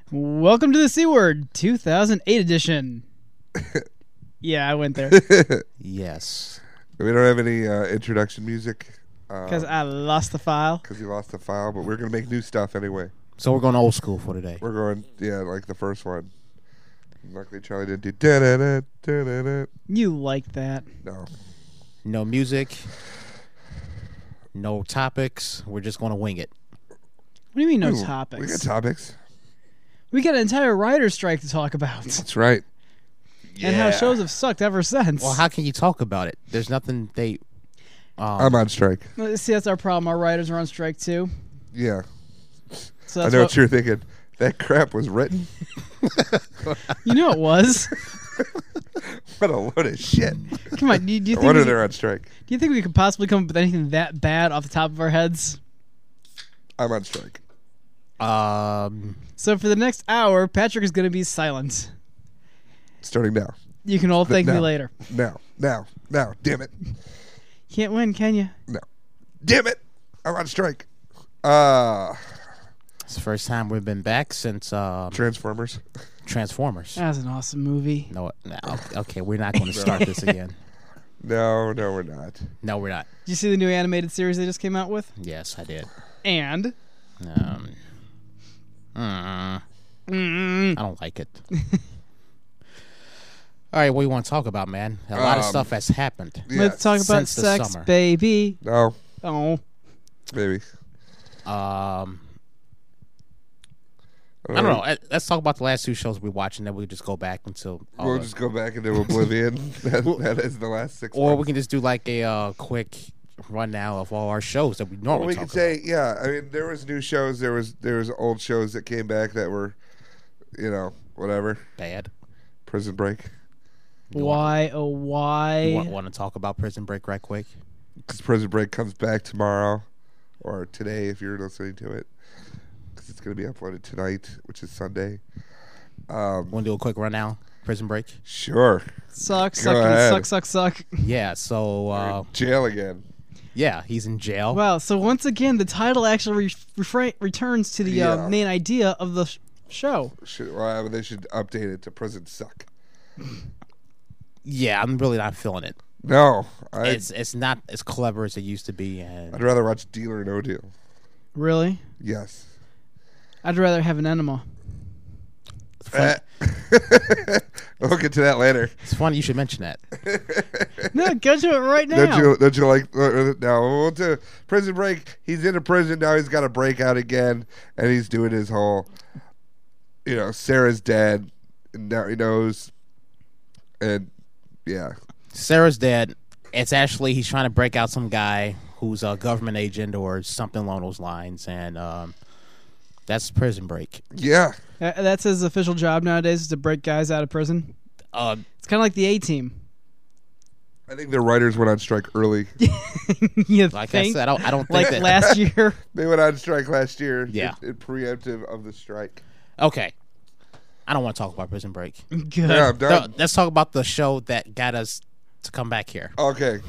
Welcome to the C Word 2008 edition. Yeah, I went there. Yes. We don't have any introduction music. Because I lost the file. Because you lost the file, but we're going to make new stuff anyway. So we're going old school for today. We're going, like the first one. Luckily, Charlie didn't do da-da-da, da-da-da. You like that. No. No music. No topics. We're just going to wing it. What do you mean no Ooh, topics? We got topics. We got an entire writer's strike to talk about. That's right. And how shows have sucked ever since. Well, how can you talk about it? There's nothing they... I'm on strike. See, that's our problem. Our writers are on strike, too. Yeah. So I that's know what you're thinking. That crap was written. You know it was. What a load of shit. Come on. Do you No think wonder they're on strike. Do you think we could possibly come up with anything that bad off the top of our heads? I'm on strike. So for the next hour, Patrick is going to be silent. Starting now. You can all thank me Now. later. Now. Damn it. Can't win, can you? No. Damn it. I'm on strike. It's the first time we've been back since Transformers. Transformers. That's an awesome movie. No, okay, we're not going to start this again. No, we're not. No, we're not. Did you see the new animated series they just came out with? Yes, I did. And? I don't like it. All right, what do you want to talk about, man? A lot of stuff has happened. Yes. Let's talk about Since the sex, summer. baby. No, Oh. maybe. I don't know. Let's talk about the last two shows we watched, and then we'll just go back until... We'll just go back into oblivion. that is the last 6 Or months. we can just do like a quick rundown of all our shows that we Well, normally we talk could say, I mean, there was new shows. There was old shows that came back that were, whatever. Bad. Prison Break. Why, oh why? You want to talk about Prison Break right quick? Because Prison Break comes back tomorrow, or today if you're listening to it. Because it's going to be uploaded tonight, which is Sunday. Want to do a quick rundown? Prison Break? Sure. Suck, Go suck, ahead. suck. Yeah, so... Jail again. yeah, he's in jail. Wow, so once again, the title actually returns to the Yeah. main idea of the show. They should update it to Prison Suck. Yeah, I'm really not feeling it. No. It's not as clever as it used to be. And I'd rather watch Deal or No Deal. Really? Yes. I'd rather have an enema. We'll get to that later. it's funny you should mention that. No, go to it right now. Don't you like? Now we'll do Prison Break. He's in a prison now. He's got to break out again, and he's doing his whole. Sarah's dead, and now he knows. And yeah, Sarah's dead. It's actually he's trying to break out some guy who's a government agent or something along those lines, and that's Prison Break. yeah. That's his official job nowadays, is to break guys out of prison. It's kind of like the A-Team. I think the writers went on strike early. You Like think? I said, I don't think Like that. last year. They went on strike last year. Yeah. in preemptive of the strike. Okay, I don't want to talk about Prison Break. Good. Yeah, I'm done. Let's talk about the show that got us to come back here. Okay.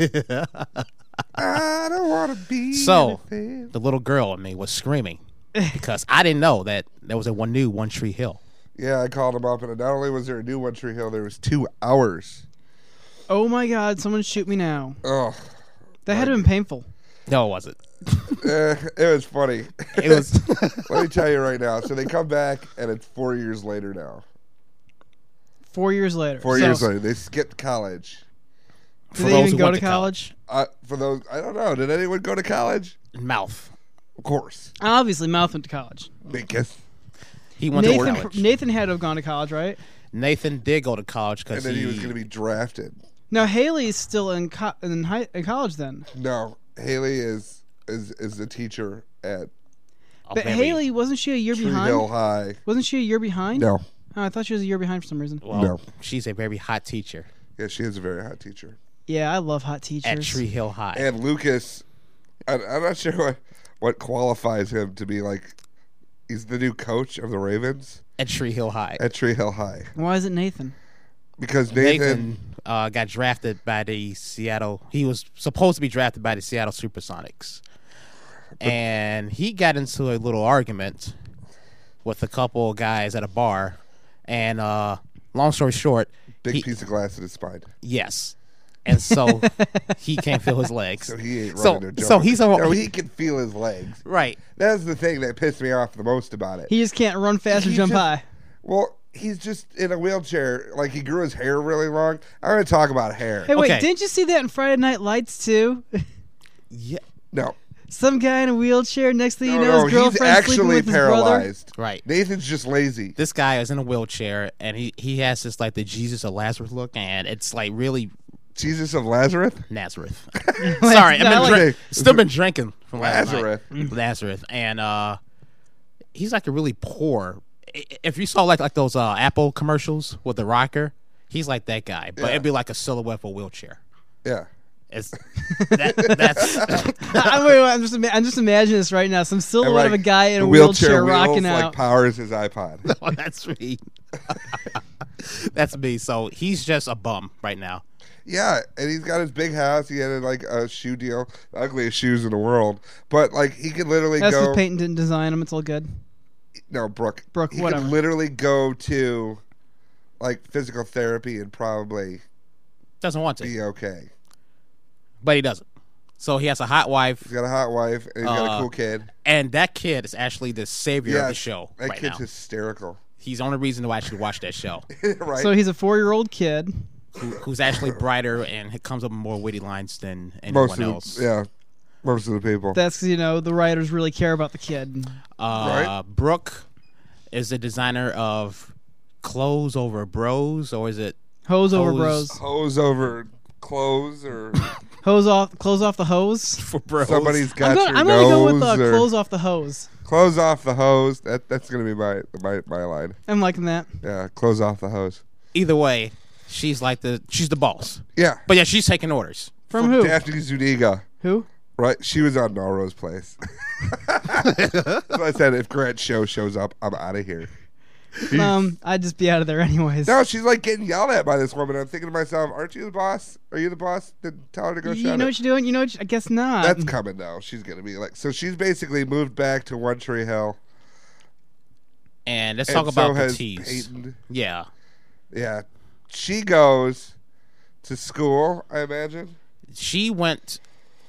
I don't want to be. So, anything. the little girl in me was screaming because I didn't know that there was a new One Tree Hill. Yeah, I called him up, and not only was there a new One Tree Hill, there was 2 hours. Oh my God, someone shoot me now. Oh, That had to have been painful. No, it wasn't. it was funny. It was. Let me tell you right now. So they come back, and it's 4 years later now. 4 years later. 4 So, years later, they skipped college. Did For they those even who go went to to college? For those, I don't know. Did anyone go to college? Mouth. Of course. Obviously, Mouth went to college. Because, He went to college. Nathan had to have gone to college, right? Nathan did go to college and because then he was going to be drafted. Now, Haley's still in college then. No, Haley is the teacher at But Haley, wasn't she a year Tree behind? Hill High. Wasn't she a year behind? No. Oh, I thought she was a year behind for some reason. Well, No. she's a very hot teacher Yeah, she is a very hot teacher. Yeah, I love hot teachers. at Tree Hill High. And Lucas, I'm not sure what qualifies him to be like. He's the new coach of the Ravens At Tree Hill High. at Tree Hill High. Why is it Nathan? Because Nathan got drafted by the Seattle. He was supposed to be drafted by the Seattle SuperSonics, and he got into a little argument with a couple of guys at a bar, and long story short, Big piece of glass in his spine. yes, and so he can't feel his legs. So he ain't So- running or jumping. so he's a- No, he can feel his legs. Right. That's the thing that pissed me off the most about it. He just can't run fast or He jump just- high. Well, he's just in a wheelchair. Like, he grew his hair really long. I'm going to talk about hair. Hey, wait, Okay. didn't you see that in Friday Night Lights too? Yeah. No. Some guy in a wheelchair. Next thing you know, No, his he's girlfriend's sleeping actually with his brother. paralyzed. Right. Nathan's just lazy. This guy is in a wheelchair, and he has this like the Jesus of Lazarus look, and it's like really Jesus of Lazarus? Nazareth. Sorry, I like it. still been drinking from last Lazarus. night. Lazarus, and he's like a really poor. If you saw like those Apple commercials with the rocker, he's like that guy, but Yeah. it'd be like a silhouette of a wheelchair. Yeah. It's that's I'm just imagining this right now. Some And, silhouette of a like, guy in the a wheelchair wheels, rocking like, out. powers his iPod. oh, that's me. That's me. So he's just a bum right now. Yeah, and he's got his big house. He had like a shoe deal, the ugliest shoes in the world. But like, he could literally That's go. because Peyton didn't design them. It's all good. No, Brooke. Brooke, he whatever. could literally go to like physical therapy and probably Doesn't want to, be okay. but he doesn't. So he has a hot wife, He's got a hot wife and he's got a cool kid. and that kid is actually the savior of the Yes, show that right kid's now. hysterical. He's the only reason to actually watch that show. Right? So he's a 4-year-old kid. Who's actually brighter and it comes up with more witty lines than anyone most of else. most of the people. That's because, the writers really care about the kid. Right. Brooke is the designer of clothes over bros, or is it Hose over Hose. bros. Hose over clothes or Close off the hose. for bros? somebody's got your I'm nose gonna go with or close off the hose. close off the hose. That's gonna be my line. I'm liking that. Yeah, close off the hose. Either way, she's the boss. Yeah. But yeah, she's taking orders. From who? Daphne Zuniga. Who? Right, she was on Melrose Place. So I said, if Grant's show shows up, I'm out of here. I'd just be out of there anyways. No, she's like getting yelled at by this woman. I'm thinking to myself, aren't you the boss? Are you the boss? Then tell her to go you shut know it. what you're doing? I guess not. That's coming though. She's gonna be like, so she's basically moved back to One Tree Hill. And let's And talk about so the has tease. Peyton. Yeah. Yeah, she goes to school. I imagine. She went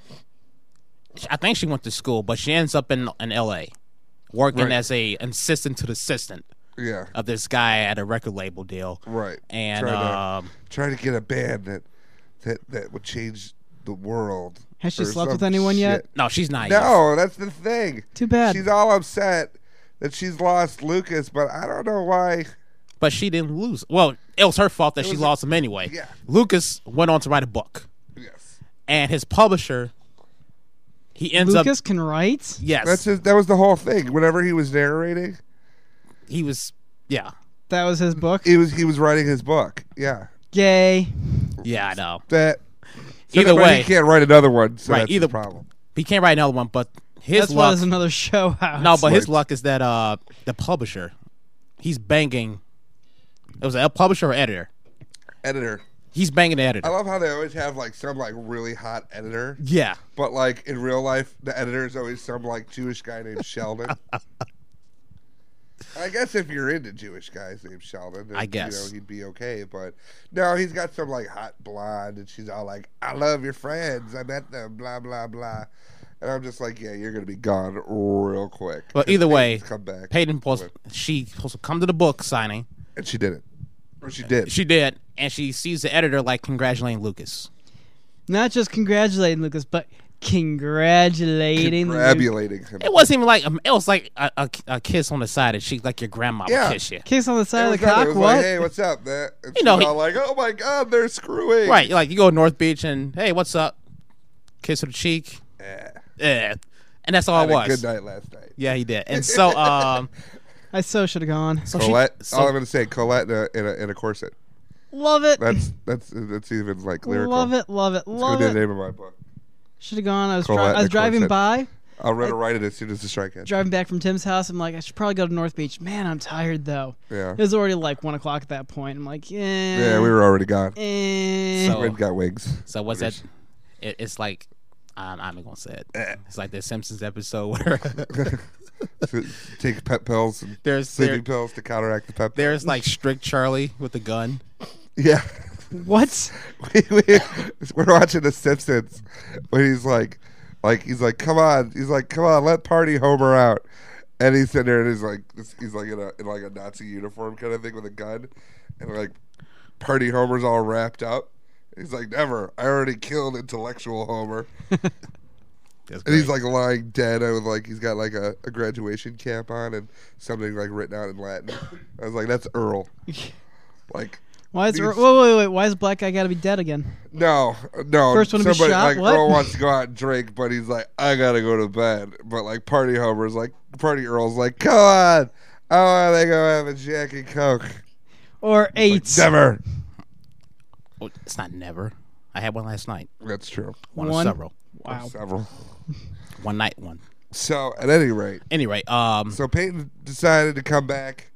I think she went to school, but she ends up in LA working Right. as a assistant to the assistant Yeah, of this guy at a record label deal. right. And Trying to get a band that would change the world. Has she or slept with some anyone yet? shit. no, she's not yet. No, that's the thing. Too bad. She's all upset that she's lost Lucas, but I don't know why. But she didn't lose. Well, it was her fault that she was lost him anyway. Yeah. Lucas went on to write a book, Yes, and his publisher, he ends Lucas up can write. yes, that was the whole thing. Whenever he was narrating, he was yeah, That was his book. he was writing his book. Yeah, Gay. yeah, I know. that. So Either but way, he can't write another one. So Right, that's either- the problem. he can't write another one. But his That's why luck, there's another show out. no, but his Right. luck is that the publisher, he's banging. It was a publisher or editor. Editor. He's banging the I editor. love how they always have like some like really hot editor, Yeah, but like in real life, the editor is always some like Jewish guy named Sheldon. I guess if you're into Jewish guys named Sheldon, then, I guess. he'd be okay. But no, he's got some like hot blonde, and she's all like, "I love your friends. I met them." Blah blah blah. And I'm just like, yeah, you're gonna be gone real quick. but 'Cause either way, Peyton's come back. Peyton was supposed to come to the book signing. And she didn't. Or she did. She did, and she sees the editor like congratulating Lucas. Not just congratulating Lucas, but congratulating Lucas. Grabulating him. It wasn't even like it was like a kiss on the side of cheek, like your grandma Yeah. would kiss you. Kiss on the side It of the was nothing. cock. It was What? like, hey, what's up, man? And You know, she's all like, oh my god, they're screwing. Right, like you go to North Beach and hey, what's up? Kiss on the cheek. Yeah. Yeah. And that's all Had it a was. good night last night. Yeah, he did. And so I so should have gone. so Colette. she, all I'm so, gonna say, Colette in a corset. Love it. That's even like lyrical. Love it. Love it. It's gonna Love be the it. name of my book. Should have gone. I was Colette in a driving corset. by, I'll write it as soon as the strike ends. driving back from Tim's house. I'm like, I should probably go to North Beach. Man, I'm tired though. Yeah. It was already like 1 o'clock at that point. I'm like, yeah. Yeah, we were already gone. So- We got wigs. so what's that? It's like I'm not even gonna say it. Eh. It's like the Simpsons episode where Take pep pills and There's sleeping pills to counteract the pep. there's like strict Charlie with the gun. Yeah. What? We're watching The Simpsons when he's like, come on, let Party Homer out, and he's sitting there and he's like in a Nazi uniform kind of thing with a gun, and like Party Homer's all wrapped up. He's like, never, I already killed intellectual Homer, and he's like lying dead with like he's got like a graduation cap on and something like written out in Latin. I was like, that's Earl, like. Why is wait? Why is the black guy got to be dead again? No. First one to be Somebody, shot? like What? Earl wants to go out and drink, but he's like, I gotta go to bed. But like Party Earl's like, come on, I want to go have a Jack and Coke. Or 8? Like, never. Oh, it's not never. I had one last night. That's true. One of One? several. Wow. Several. One night one. So at any rate, Anyway, so Peyton decided to come back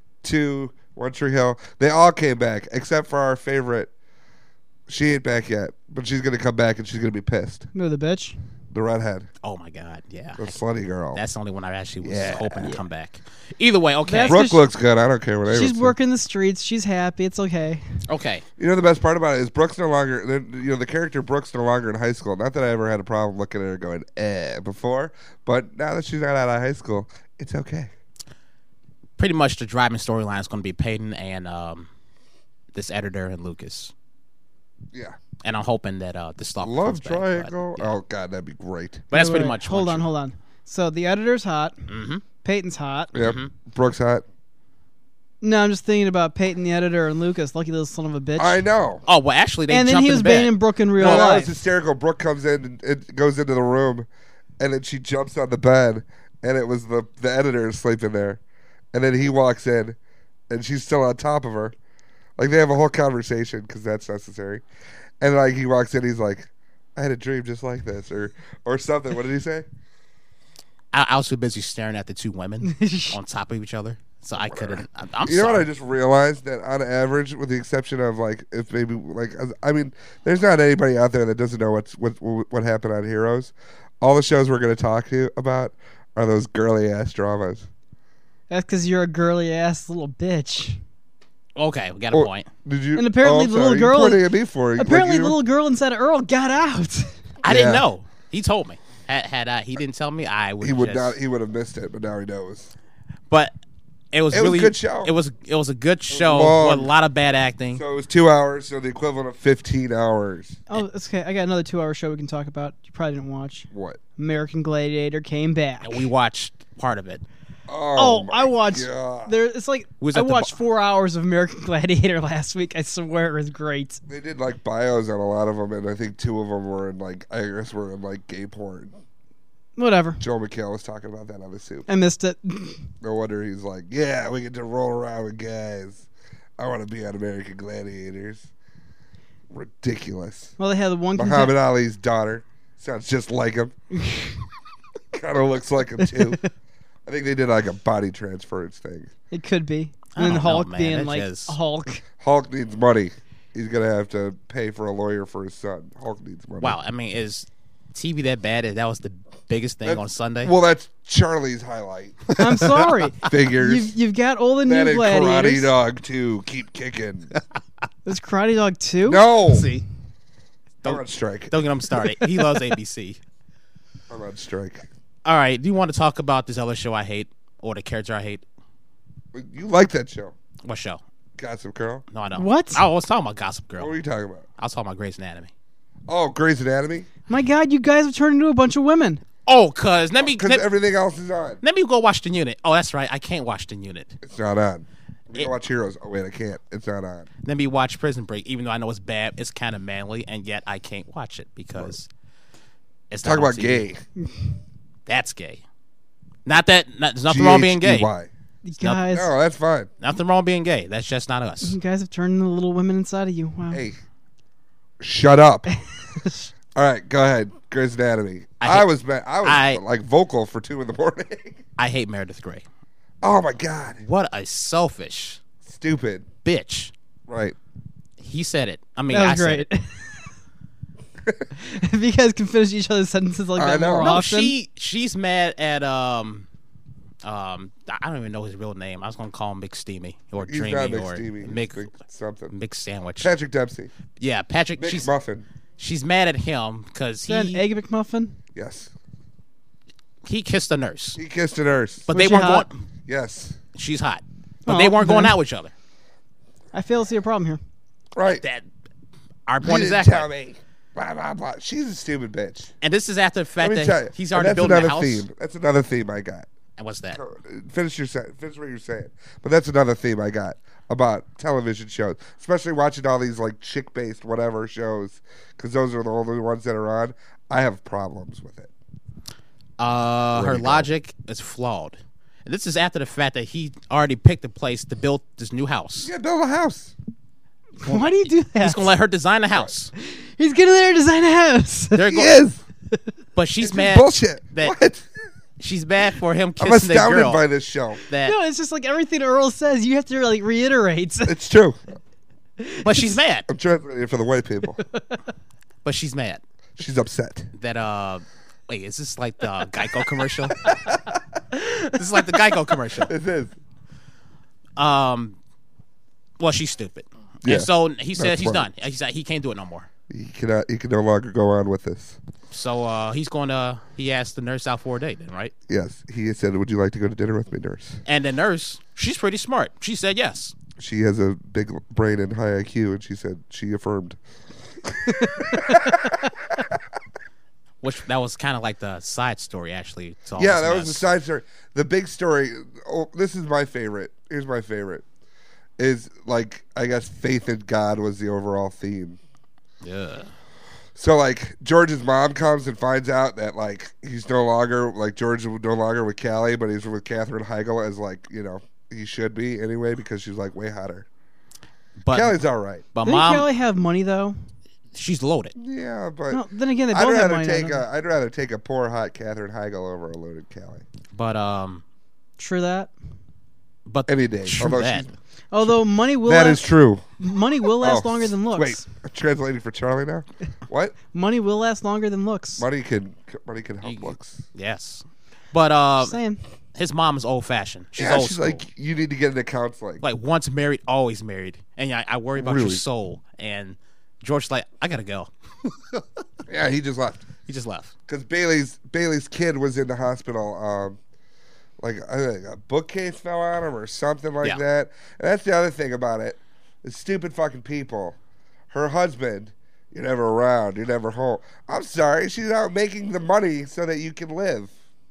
to One Tree Hill. They all came back except for our favorite. She ain't back yet, but she's gonna come back and she's gonna be pissed. No, the bitch. The redhead, oh my God, yeah. the slutty girl. That's the only one I actually was Yeah. hoping to come back. Either way, okay. That's- Brooke looks good. I don't care what anyone She's says. working the streets. She's happy. It's okay. Okay. You know the best part about it is Brooke's no longer. The character Brooke's no longer in high school. Not that I ever had a problem looking at her going before, but now that she's not out of high school, it's okay. Pretty much the driving storyline is going to be Peyton and this editor and Lucas. Yeah, And I'm hoping that the stalker love comes back, triangle. but, yeah. Oh god, that'd be great. But that's Wait, pretty wait, much. Hold on. So the editor's hot. Mm-hmm. Peyton's hot. Yep, Brooke's hot. No, I'm just thinking about Peyton, the editor, and Lucas. Lucky little son of a bitch. I know. Oh well, actually, they and then jumped he in was the bed. banging Brooke in real No, that was life. hysterical. Brooke comes in and it goes into the room, and then she jumps on the bed, and it was the editor is sleeping there, and then he walks in, and she's still on top of her. Like they have a whole conversation because that's necessary, and like he walks in, he's like, "I had a dream just like this," or something. What did he say? I was too busy staring at the two women on top of each other, so I couldn't. I'm You know what? sorry. I just realized that on average, with the exception of like if maybe like I mean, there's not anybody out there that doesn't know what happened on Heroes. All the shows we're going to talk to about are those girly ass dramas. That's because you're a girly ass little bitch. Okay, we got a Or- point. Did you? And apparently I'm the little sorry, girl- You're pointing at me for it. Apparently, Like the you- little girl inside of Earl got out. I didn't Yeah. know. He told me. Had he didn't tell me, I would. he would just, not. He would have missed it, but now he knows. But it was It was a really good show. It was a good show long. with a lot of bad acting. So it was 2 hours. So the equivalent of 15 hours. Oh, it's okay. I got another 2-hour show we can talk about. You probably didn't watch. What? American Gladiator came back. And we watched part of it. Oh, my I watched. God. There, it's like Was I at the watched 4 hours of American Gladiator last week. I swear it was great. They did like bios on a lot of them, and I think 2 of them were in like were in like gay porn. Whatever. Joe McHale was talking about that on the Soup. I missed it. No wonder he's like, yeah, we get to roll around with guys. I want to be on American Gladiators. Ridiculous. Well, they had the one. Muhammad Ali's daughter sounds just like him. Kind of looks like him too. I think they did like a body transference thing. It could be. I And then don't know, Hulk man. being That like just- Hulk. Hulk needs money. He's gonna have to pay for a lawyer for his son. Hulk needs money. Wow, I mean, is TV that bad? That was the biggest thing on Sunday. Well, that's Charlie's highlight. I'm sorry. Figures. You've got all the That new and Karate gladiators. Dog too. Keep kicking. There's Karate Dog 2? No. See, I'm on strike. don't get him started. He loves ABC. I'm on strike. All right, do you want to talk about this other show I hate or the character I hate? You like that show, What show? Gossip Girl? No, I don't. What? I was talking about Gossip Girl. What were you talking about? I was talking about Grey's Anatomy. Oh, Grey's Anatomy. My God, you guys have turned into a bunch of women. Oh, cuz let me Because everything else is on. let me go watch the unit. Oh, that's right. I can't watch the unit. It's not on. We watch Heroes. Oh wait, I can't. It's not on. Let me watch Prison Break, even though I know it's bad. It's kind of manly, and yet I can't watch it because it's Talk not on about TV. gay. That's gay. Not that. There's nothing wrong being gay. G-H-E-Y. You guys, No, that's fine. Nothing wrong being gay. That's just not us. you guys have turned into little women inside of you. Wow. Hey, shut up. All right, go ahead. Grey's Anatomy. I was like vocal for 2 a.m. I hate Meredith Grey. Oh my god, What a selfish stupid. bitch. Right. He said it. I mean, That I was said great. it. If you guys can finish each other's sentences like I that know. more No, often. she's mad at I don't even know his real name. I was gonna call him McSteamy or He's Dreamy not or McSteamy. Mc Something. McSandwich. Patrick Dempsey. Yeah, Patrick. McMuffin. She's mad at him because Is that an egg McMuffin? Yes. he kissed a nurse, He kissed a nurse. but Was they she weren't hot? going. Yes. She's hot, but Oh, they weren't going then. out with each other. I fail to see a problem here. Right. That our You point didn't exactly. tell me. Blah, blah, blah. She's a stupid bitch. And this is after the fact Let me tell you. that he's And already that's building a another house. theme. That's another theme I got. And what's that? Finish what you're saying. But that's another theme I got about television shows, especially watching all these like chick-based whatever shows, because those are the only ones that are on. I have problems with it. Her Where'd he go? logic is flawed. And this is after the fact that he already picked a place to build this new house. Yeah, build a house. Why do you do that? He's gonna let her design the house. He's gonna let her design a house. They're He go- is. but she's It's mad. bullshit. that- What? She's mad for him I'm kissing the astounded girl. by this show. That, No, it's just like everything Earl says. You have to like reiterate. It's true. but she's mad. I'm translating it for the white people. But she's mad She's upset. that wait, is this like the Geico commercial? This is like the Geico commercial. It is. Well, she's stupid. Yeah. And so he said That's he's smart. done. He said he can't do it no more. He cannot. He can no longer go on with this. So he asked the nurse out for a date then, right? Yes, he said, "Would you like to go to dinner with me, nurse?" And the nurse, she's pretty smart. She said yes. She has a big brain and high IQ, and she said she affirmed. Which that was kind of like the side story, actually. to all Yeah, this that was the mess. side story. The big story. Oh, this is my favorite. Here's my favorite. Is like I guess faith in God was the overall theme. Yeah. So like George's mom comes and finds out that like he's no longer like George is no longer with Callie, but he's with Katherine Heigl as like he should be anyway because she's like way hotter. But Callie's all right. but Didn't mom, Kelly have money though? she's loaded. Yeah, but No, then again, they I'd both have rather money. take now, I'd rather take a poor hot Katherine Heigl over a loaded Callie But True that. any day. True Although that. Although money will that last, is true. money will last Oh, longer than looks. Wait, I'm translating for Charlie now. What? Money will last longer than looks. Money can help You- looks. Yes. But Saying. his mom is old fashioned. She's Yeah, old she's school. like you need to get into counseling. Like once married, always married. And I worry about your Really? soul. And George's like, I gotta go. Yeah, he just left He just left. because Bailey's kid was in the hospital. Like I think a bookcase fell on him or something like Yeah. that. And that's the other thing about it. The stupid fucking people. Her husband, you're never around. You're never home. I'm sorry, she's out making the money so that you can live.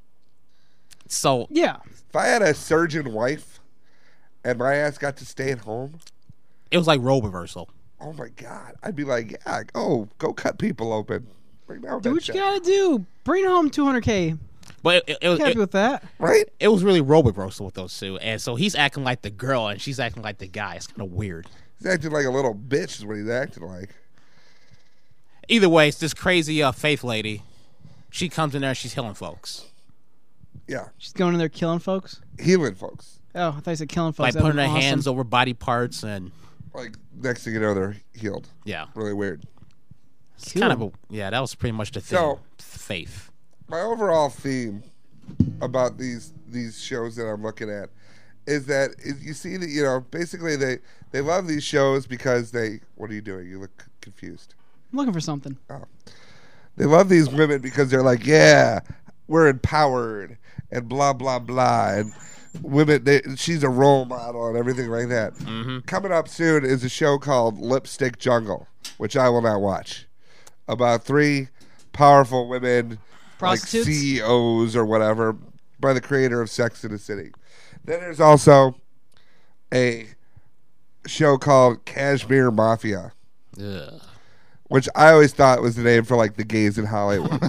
So Yeah. If I had a surgeon wife and my ass got to stay at home, it was like role reversal. oh my god, I'd be like, yeah, go cut people open. Bring down Do that what you shit. gotta do. Bring home 200K. But it was Happy with that. Right? it was really role reversal with those two. And so he's acting like the girl and she's acting like the guy. It's kind of weird. He's acting like a little bitch is what he's acting like. Either way, it's this crazy faith lady. She comes in there and she's healing folks. Yeah. She's going in there killing folks. Healing folks. Oh, I thought you said killing folks. Like That'd putting be her awesome. hands over body parts and Like next thing you know they're healed. yeah. Really weird. It's kind of that was pretty much the thing. So- Faith. My overall theme about these shows that I'm looking at is that you see that basically they love these shows because what are you doing? You look confused. I'm looking for something. They love these women because they're like, yeah, we're empowered and blah blah blah, and women. She's a role model and everything like that. Mm-hmm. Coming up soon is a show called Lipstick Jungle, which I will not watch. About 3 powerful women, Prostitutes? like CEOs or whatever, by the creator of Sex and the City. Then there's also a show called Kashmir Mafia, Ugh. which I always thought was the name for like the gays in Hollywood.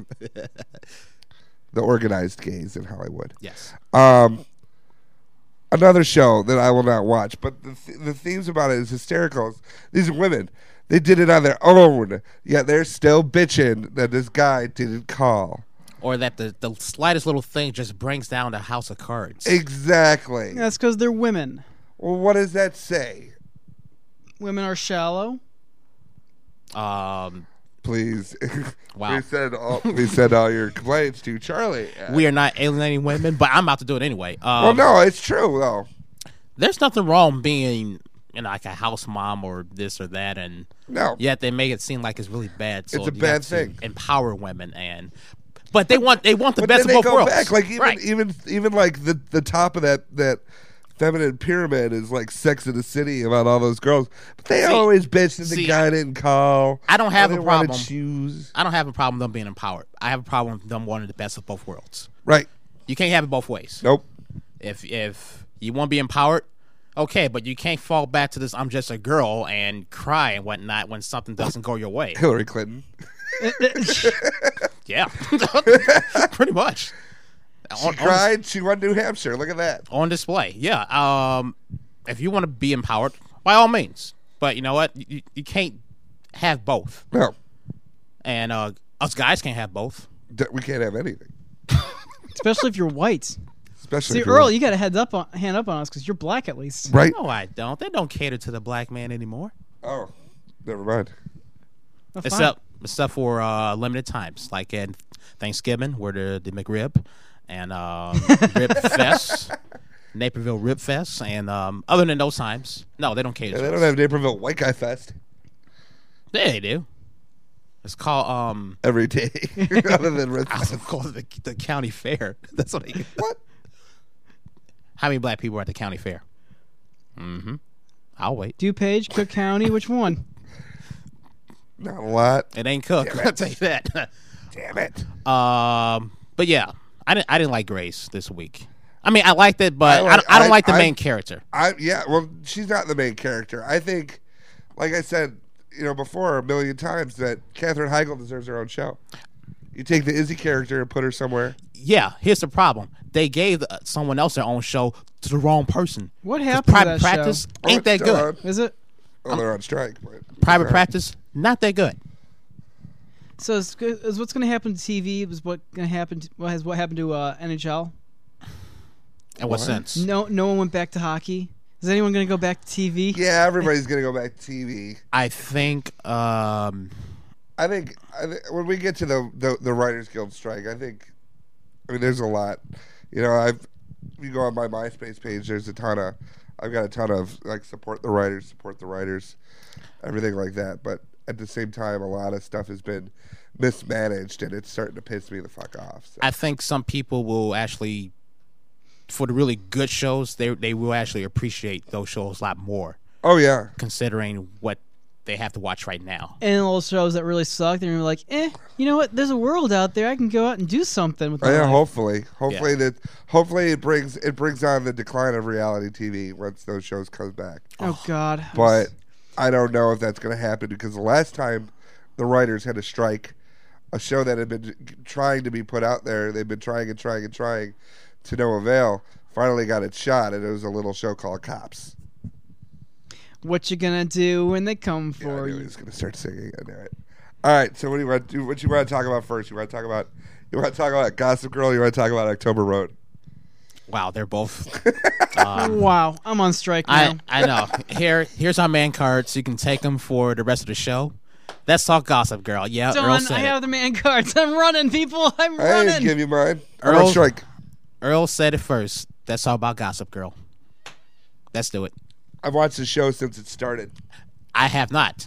The organized gays in Hollywood. Yes. Another show that I will not watch, but the themes about it is hysterical. These are women. They did it on their own, yet they're still bitching that this guy didn't call. Or that the slightest little thing just brings down the house of cards. Exactly. That's because they're women. Well, what does that say? Women are shallow. please. Wow. we send all your complaints to Charlie. We are not alienating women, but I'm about to do it anyway. Well, no, it's true though. There's nothing wrong being, like a house mom or this or that, and No. yet they make it seem like it's really bad. So It's a you bad have to thing. Empower women, but they want the But best then of they both go worlds. back, like Right. even like the top of that feminine pyramid is like Sex in the City about all those girls. But they always bitch that the see, guy didn't call. I don't have or a they wanted problem. Shoes. I don't have a problem with them being empowered. I have a problem with them wanting the best of both worlds. Right. You can't have it both ways. Nope. If you want to be empowered, okay, but you can't fall back to this "I'm just a girl" and cry and whatnot when something doesn't go your way. Hillary Clinton. Yeah, pretty much. She cried. She won New Hampshire. Look at that. On display. Yeah. If you want to be empowered, by all means. But you know what? You can't have both. No, And us guys can't have both. we can't have anything. Especially if you're white. Especially See, if you're Earl, you got to hand up on us because you're black at least. right. No, I don't. They don't cater to the black man anymore. Oh, never mind. Oh, fine. Except for limited times, like at Thanksgiving, where the McRib and Rib Fest, Naperville Rib Fest, and other than those times, no, they don't cater. Yeah, to they us. don't have Naperville White Guy Fest Yeah, they do. It's called every day, other than Red I was call it the county fair. That's what they. What? How many black people are at the county fair? I'll wait. DuPage, Cook County, which one? Not a lot. It ain't Cook. Damn it. I'll tell you that. Damn it. But yeah, I didn't like Grace this week. I mean, I liked it, but I don't like the main character. Well, she's not the main character. I think, like I said, before a million times, that Katherine Heigl deserves her own show. You take the Izzy character and put her somewhere. Yeah, here's the problem. They gave someone else their own show to the wrong person. What 'Cause happened to Private that Practice show? ain't that it's still good. on. Is it? Oh, they're on strike. But Private sorry. Practice, not that good. So is what's going to happen to TV? Is what going to happen? What happened to NHL? In what sense? No one went back to hockey. Is anyone going to go back to TV? Yeah, everybody's gonna go back to TV. I think I think when we get to the Writers Guild strike, I mean, there's a lot. You go on my MySpace page. I've got a ton of like support the writers, everything like that. But at the same time, a lot of stuff has been mismanaged, and it's starting to piss me the fuck off. So. I think some people will actually, for the really good shows, they will actually appreciate those shows a lot more, Oh yeah, considering what they have to watch right now. And all those shows that really suck, they're gonna be like, you know what? There's a world out there. I can go out and do something with my yeah. life. Hopefully it brings on the decline of reality TV once those shows come back. Oh God. But I don't know if that's going to happen because the last time the writers had a strike, a show that had been trying to be put out there, they've been trying and trying and trying to no avail, finally got its shot, and it was a little show called Cops. What you gonna do when they come Yeah, I for knew he you? was going to start singing. I knew it. All right, so what do you want to do? What you want to talk about first? You want to talk about Gossip Girl? You want to talk about October Road? Wow, they're both. Wow, I'm on strike now. I know. Here's our man cards. You can take them for the rest of the show. Let's talk Gossip Girl. Yeah, Earl Done. said I it. have the man cards. I'm running, people. I'm I didn't running. give you mine. I'm on Earl- strike. Earl said it first. That's all about Gossip Girl. Let's do it. I've watched the show since it started. I have not.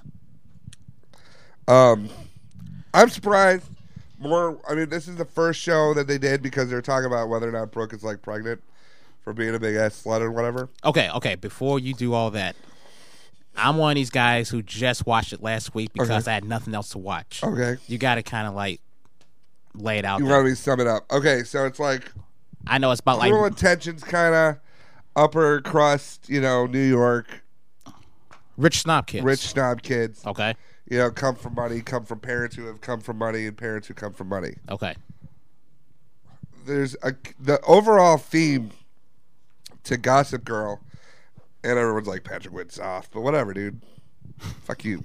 I'm surprised. This is the first show that they did because they're talking about whether or not Brooke is like pregnant for being a big ass slut or whatever. Okay. Before you do all that, I'm one of these guys who just watched it last week because Okay. I had nothing else to watch. Okay. You got to kind of like lay it out You there. want me to sum it up? Okay, so it's like I know it's about like Cruel Intentions, kind of upper crust, New York, rich snob kids. rich snob kids. Okay. Come from money, come from parents who have come from money, and parents who come from money. Okay. The overall theme to Gossip Girl, and everyone's like Patrick Wood's soft, but whatever, dude. Fuck you.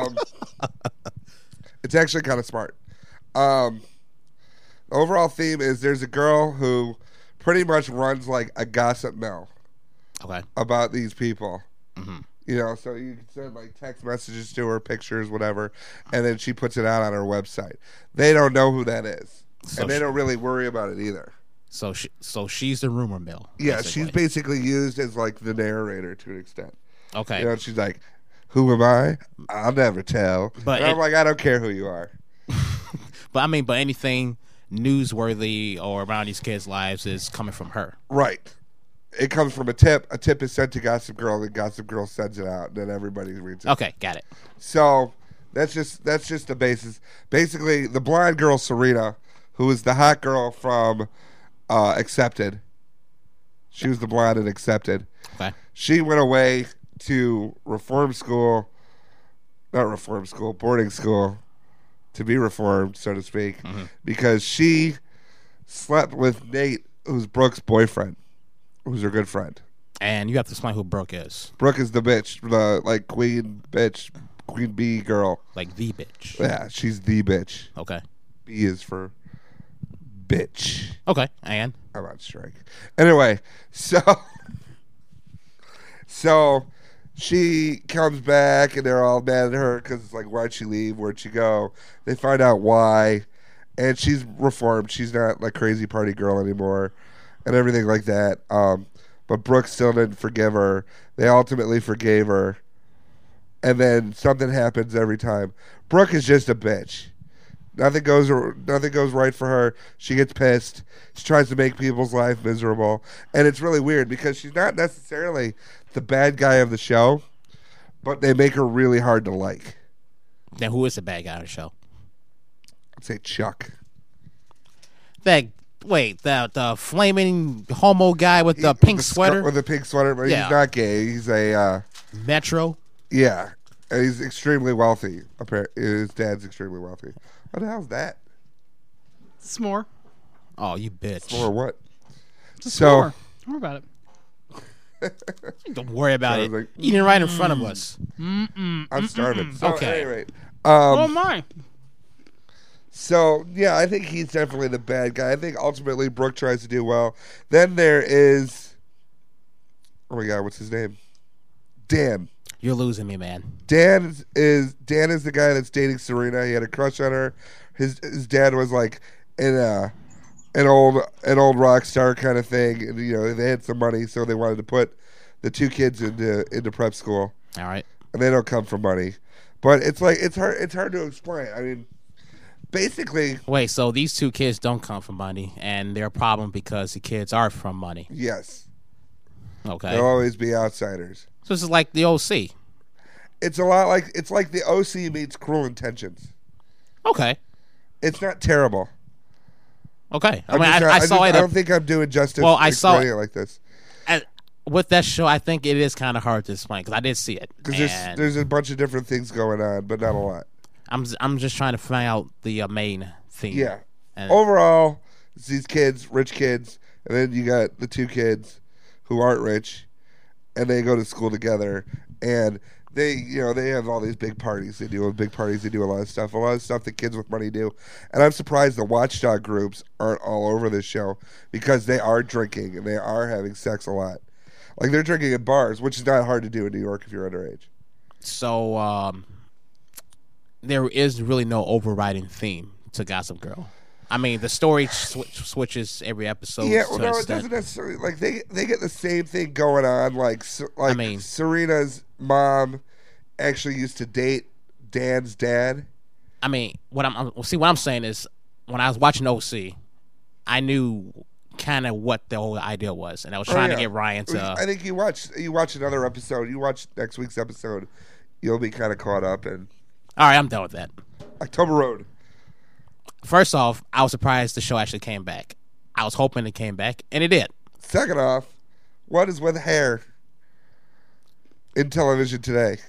It's actually kind of smart. The overall theme is there's a girl who pretty much runs like a gossip mill Okay. about these people. You know, so you can send like text messages to her, pictures, whatever, and then she puts it out on her website. They don't know who that is, and they don't really worry about it either. So she's the rumor mill. Yeah, basically. she's basically used as like the narrator to an extent. Okay. You know, she's like, "Who am I? I'll never tell." But and I'm like, "I don't care who you are." But I mean, but anything newsworthy or around these kids' lives is coming from her. Right. It comes from a tip. A tip is sent to Gossip Girl, and Gossip Girl sends it out, and then everybody reads it. Okay, got it. So that's just the basis. Basically, the blonde girl Serena, who is the hot girl from Accepted. She was the blonde in Accepted. Okay. She went away to boarding school, to be reformed, so to speak, because she slept with Nate, who's Brooke's boyfriend, who's her good friend. And you have to explain who Brooke is. Brooke is the bitch, the like queen bee girl. Like the bitch. Yeah, she's the bitch. Okay. B is for bitch. Okay. And I'm on strike. Anyway, so she comes back and they're all mad at her because it's like, why'd she leave? Where'd she go? They find out why, and she's reformed. She's not like crazy party girl anymore, and everything like that. But Brooke still didn't forgive her. They ultimately forgave her, and then something happens every time. Brooke is just a bitch. Nothing goes right for her. She gets pissed. She tries to make people's life miserable, and it's really weird because she's not necessarily the bad guy of the show, but they make her really hard to like. then who is the bad guy on the show? I'd say Chuck. The flaming homo guy with the pink sweater? With the pink sweater, but Yeah. he's not gay. He's a Metro? yeah. And he's extremely wealthy. His dad's extremely wealthy. What the hell's that? S'more. Oh, you bitch. Or what? It's a So- s'more. Don't worry about it. Don't worry about I it. was like, Eating right in front of us. I'm starving. So, Okay. at any rate, Oh my. so yeah, I think he's definitely the bad guy. I think ultimately Brooke tries to do well. Then there is, oh my god, what's his name? Dan. You're losing me, man. Dan is the guy that's dating Serena. He had a crush on her. His dad was like an old rock star kind of thing, and you know they had some money, so they wanted to put the two kids into prep school, All right. and they don't come from money. But it's like it's hard to explain. I mean, basically, Wait, so these two kids don't come from money, and they're a problem because the kids are from money. yes, Okay. they'll always be outsiders. So this is like the OC. It's a lot like the OC meets Cruel Intentions. Okay. It's not terrible. Okay. I don't think I'm doing justice. Well, I saw explaining it like this with that show, I think it is kind of hard to explain because I did see it. because And there's a bunch of different things going on, but not a lot. I'm just trying to find out the main theme. Yeah. And Overall, it's these kids, rich kids, and then you got the two kids who aren't rich, and they go to school together, and they have all these big parties. They do a lot of stuff that kids with money do. And I'm surprised the watchdog groups aren't all over this show because they are drinking and they are having sex a lot. Like they're drinking at bars, which is not hard to do in New York if you're underage. so there is really no overriding theme to Gossip Girl. I mean, the story switches every episode. Yeah, to well, an no, it extent. doesn't necessarily. Like they get the same thing going on. Like I mean- Serena's mom actually used to date Dan's dad. I mean, what I'm saying is, when I was watching OC, I knew kind of what the whole idea was, and I was trying to get Ryan to. I think you watch another episode. You watch next week's episode. You'll be kind of caught up in All right, I'm done with that. October Road. First off, I was surprised the show actually came back. I was hoping it came back, and it did. Second off, what is with hair in television today?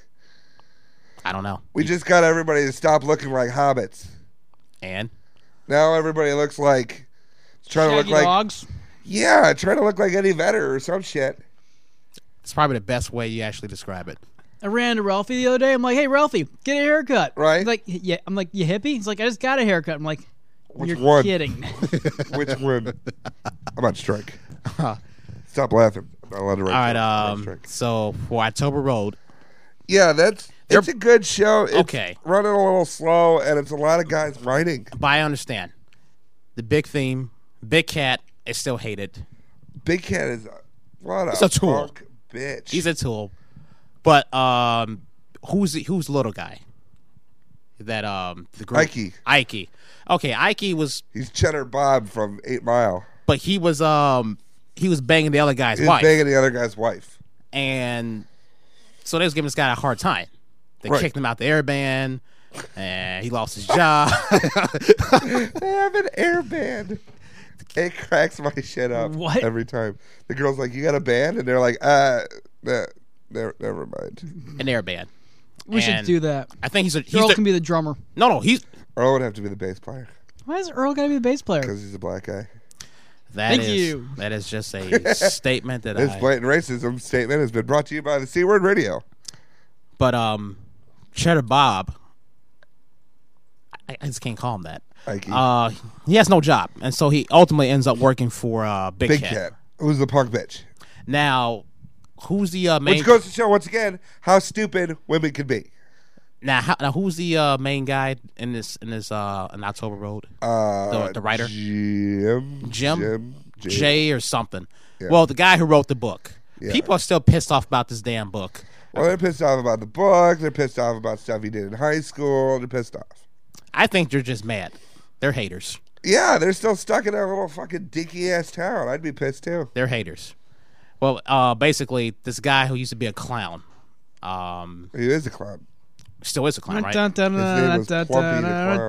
I don't know. We just got everybody to stop looking like hobbits. And Now everybody looks like trying to Shaggy look like dogs. trying to look like Eddie Vedder or some shit. it's probably the best way you actually describe it. I ran into Ralphie the other day. I'm like, "Hey, Ralphie, get a haircut." Right. He's like, "Yeah." I'm like, "You hippie?" He's like, "I just got a haircut." I'm like, Which "You're one? kidding." Which one? I'm on strike. Stop laughing. I'm not allowed to write All right. jokes. I'm on strike. So for October Road, Yeah, it's a good show. It's Okay. running a little slow, and it's a lot of guys writing. But I understand. The big theme, Big Cat is still hated. Big Cat is what He's a a tool. punk bitch. He's a tool. But who's the little guy? That the group Ike. Okay, Ike was, He's Cheddar Bob from 8 Mile. but he was banging the other guy's He's wife. banging the other guy's wife. And so they was giving this guy a hard time. They Right. kicked him out the air band, and he lost his job. They have an air band. It cracks my shit up What? every time. The girl's like, "You got a band?" And they're like, never mind." An air band. We should And do that. I think he's Earl the, can be the drummer. no, he's Earl would have to be the bass player Why is Earl got to be the bass player? because he's a black guy. That Thank is you. that is just a statement that This I. blatant racism statement has been brought to you by the C Word Radio. But Cheddar Bob, I just can't call him that. Ike. He has no job, and so he ultimately ends up working for Big, Big Cat. Cat, who's the punk bitch. Now, who's the main? Which goes to show once again how stupid women can be. Now who's the main guy in this in October Road? The writer? Jim. Jay or something. Yeah. Well, the guy who wrote the book. Yeah. People are still pissed off about this damn book. Well, they're pissed off about the book. They're pissed off about stuff he did in high school. They're pissed off. I think they're just mad. They're haters. Yeah, they're still stuck in that little fucking dinky ass town. I'd be pissed too. They're haters. Well, basically, this guy who used to be a clown, He is a clown. still is a clown, right? His name was Plumpy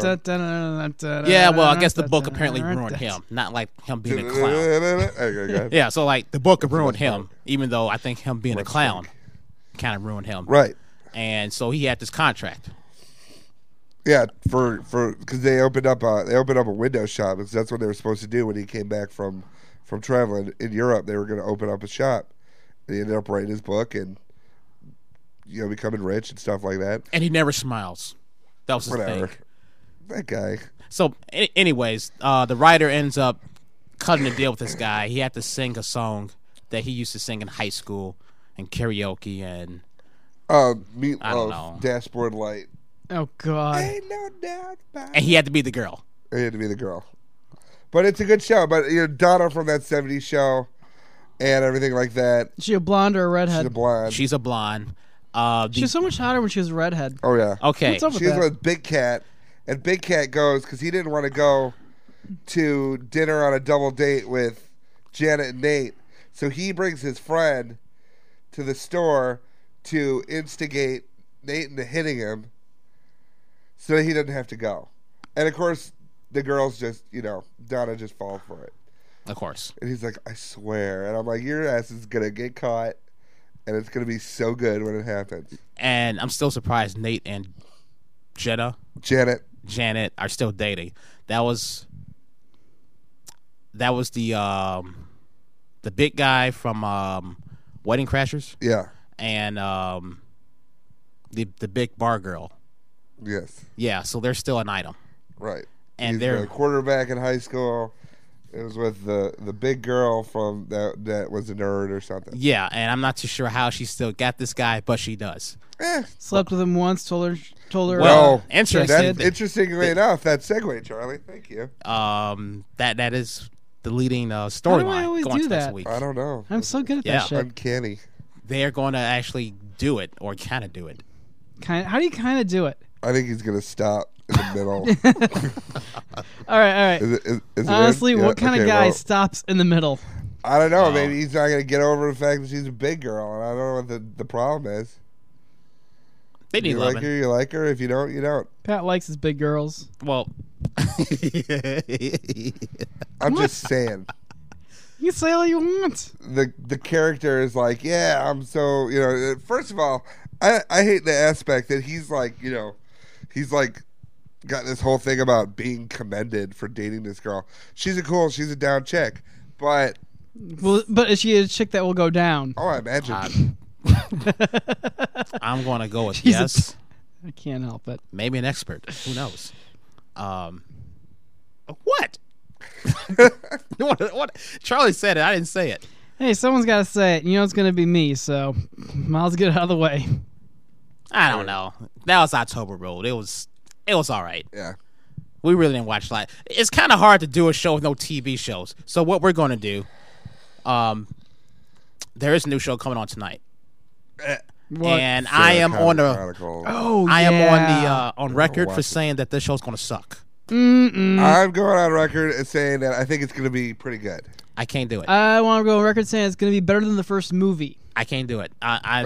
the Yeah, well, I guess the book apparently ruined him. Not like him being a clown. Okay, go ahead. Yeah, so like the book ruined him, part. even though I think him being a Let's clown think. kind of ruined him. Right. And so he had this contract. Yeah, for because they opened up a window shop because that's what they were supposed to do when he came back from traveling in Europe. They were going to open up a shop. And he ended up writing his book and becoming rich and stuff like that. And he never smiles. That was his Whatever. thing. That guy. So, anyways, the writer ends up cutting a deal with this guy. He had to sing a song that he used to sing in high school and karaoke, and I don't know. Meatloaf, Dashboard Light. Oh God. Ain't no doubt about he had to be the girl. it. He had to be the girl. But it's a good show. But Donna from that '70s show and everything like that. Is she a blonde or a redhead? She's a blonde. She's a blonde. She was so much hotter when she was a redhead. Oh yeah. Okay. What's up with She's that? with Big Cat, and Big Cat goes because he didn't want to go to dinner on a double date with Janet and Nate, so he brings his friend to the store to instigate Nate into hitting him, so he doesn't have to go. And of course, the girls just, Donna just falls for it, Of course. and he's like, "I swear," and I'm like, "Your ass is gonna get caught." And it's going to be so good when it happens. And I'm still surprised Nate and Janet are still dating. That was the big guy from Wedding Crashers Yeah. and the big bar girl. Yes. Yeah, so they're still an item. Right. And He's they're a quarterback in high school. It was with the big girl from that was a nerd or something. Yeah, and I'm not too sure how she still got this guy, but she does. Slept with him once. Told her. Well, No, interesting. That's interestingly enough, that segue, Charlie. Thank you. That is the leading Why do I storyline always going do to that? next week. I don't know. I'm so good at Yeah. that shit. Uncanny. They're going to actually do it or kind of do it. How do you kind of do it? I think he's gonna stop in the middle. All right. Is it in? Honestly, Yeah, what kind okay, of guy well, stops in the middle? I don't know. Oh. Maybe he's not gonna get over the fact that she's a big girl, and I don't know what the problem is. They need You like loving. her, you like her. If you don't, you don't. Pat likes his big girls. Well, I'm just saying. You can say all you want. The character is like, yeah, I'm so, first of all, I hate the aspect that he's like, he's like got this whole thing about being commended for dating this girl. She's a down chick, but Well, but is she a chick that will go down? I imagine I'm going to go with She's a- yes. I can't help it. Maybe an expert. Who knows? What? what? Charlie said it. I didn't say it. Hey, someone's got to say it. You know it's going to be me, so might as well get it out of the way. I don't know. That was October Road. It was all right. Yeah. We really didn't watch like. It's kind of hard to do a show with no TV shows. So what we're going to do, there is a new show coming on tonight, and I am on the on record for saying that this show's going to suck. I'm going on record as saying that I think it's going to be pretty good. I can't do it. I want to go on record saying it's going to be better than the first movie. I can't do it.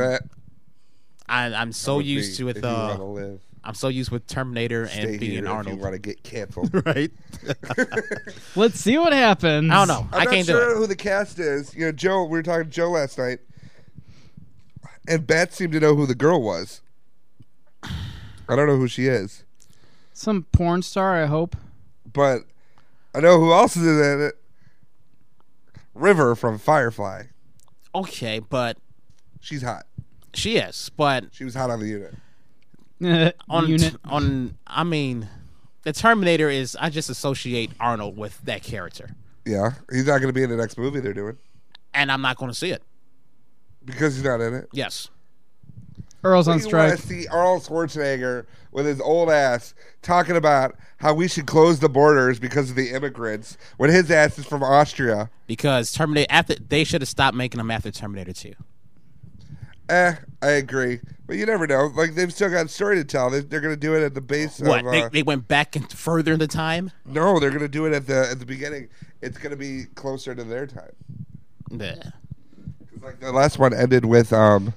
I'm so used to it. I'm so used with Terminator and being Arnold. If you want to get canceled, Right? Let's see what happens. I don't know. I'm I can't not sure do it. who the cast is. You know, Joe. We were talking to Joe last night, and Bat seemed to know who the girl was. I don't know who she is, Some porn star, I hope. but I know who else is in it. River from Firefly. Okay, but She's hot. she is. But She was hot on the unit. Unit. I mean, the Terminator is. I just associate Arnold with that character, Yeah, he's not going to be in the next movie they're doing and I'm not going to see it. because he's not in it. Yes. Earl's on You strike. want to see Arnold Schwarzenegger with his old ass talking about how we should close the borders because of the immigrants when his ass is from Austria. Because Terminator, they should have stopped making them after Terminator 2. I agree, but you never know. Like they've still got a story to tell. They're going to do it at the base. What? Of, They went back and further in the time? no, they're going to do it at the beginning. It's going to be closer to their time. Yeah. 'Cause, like the last one ended with him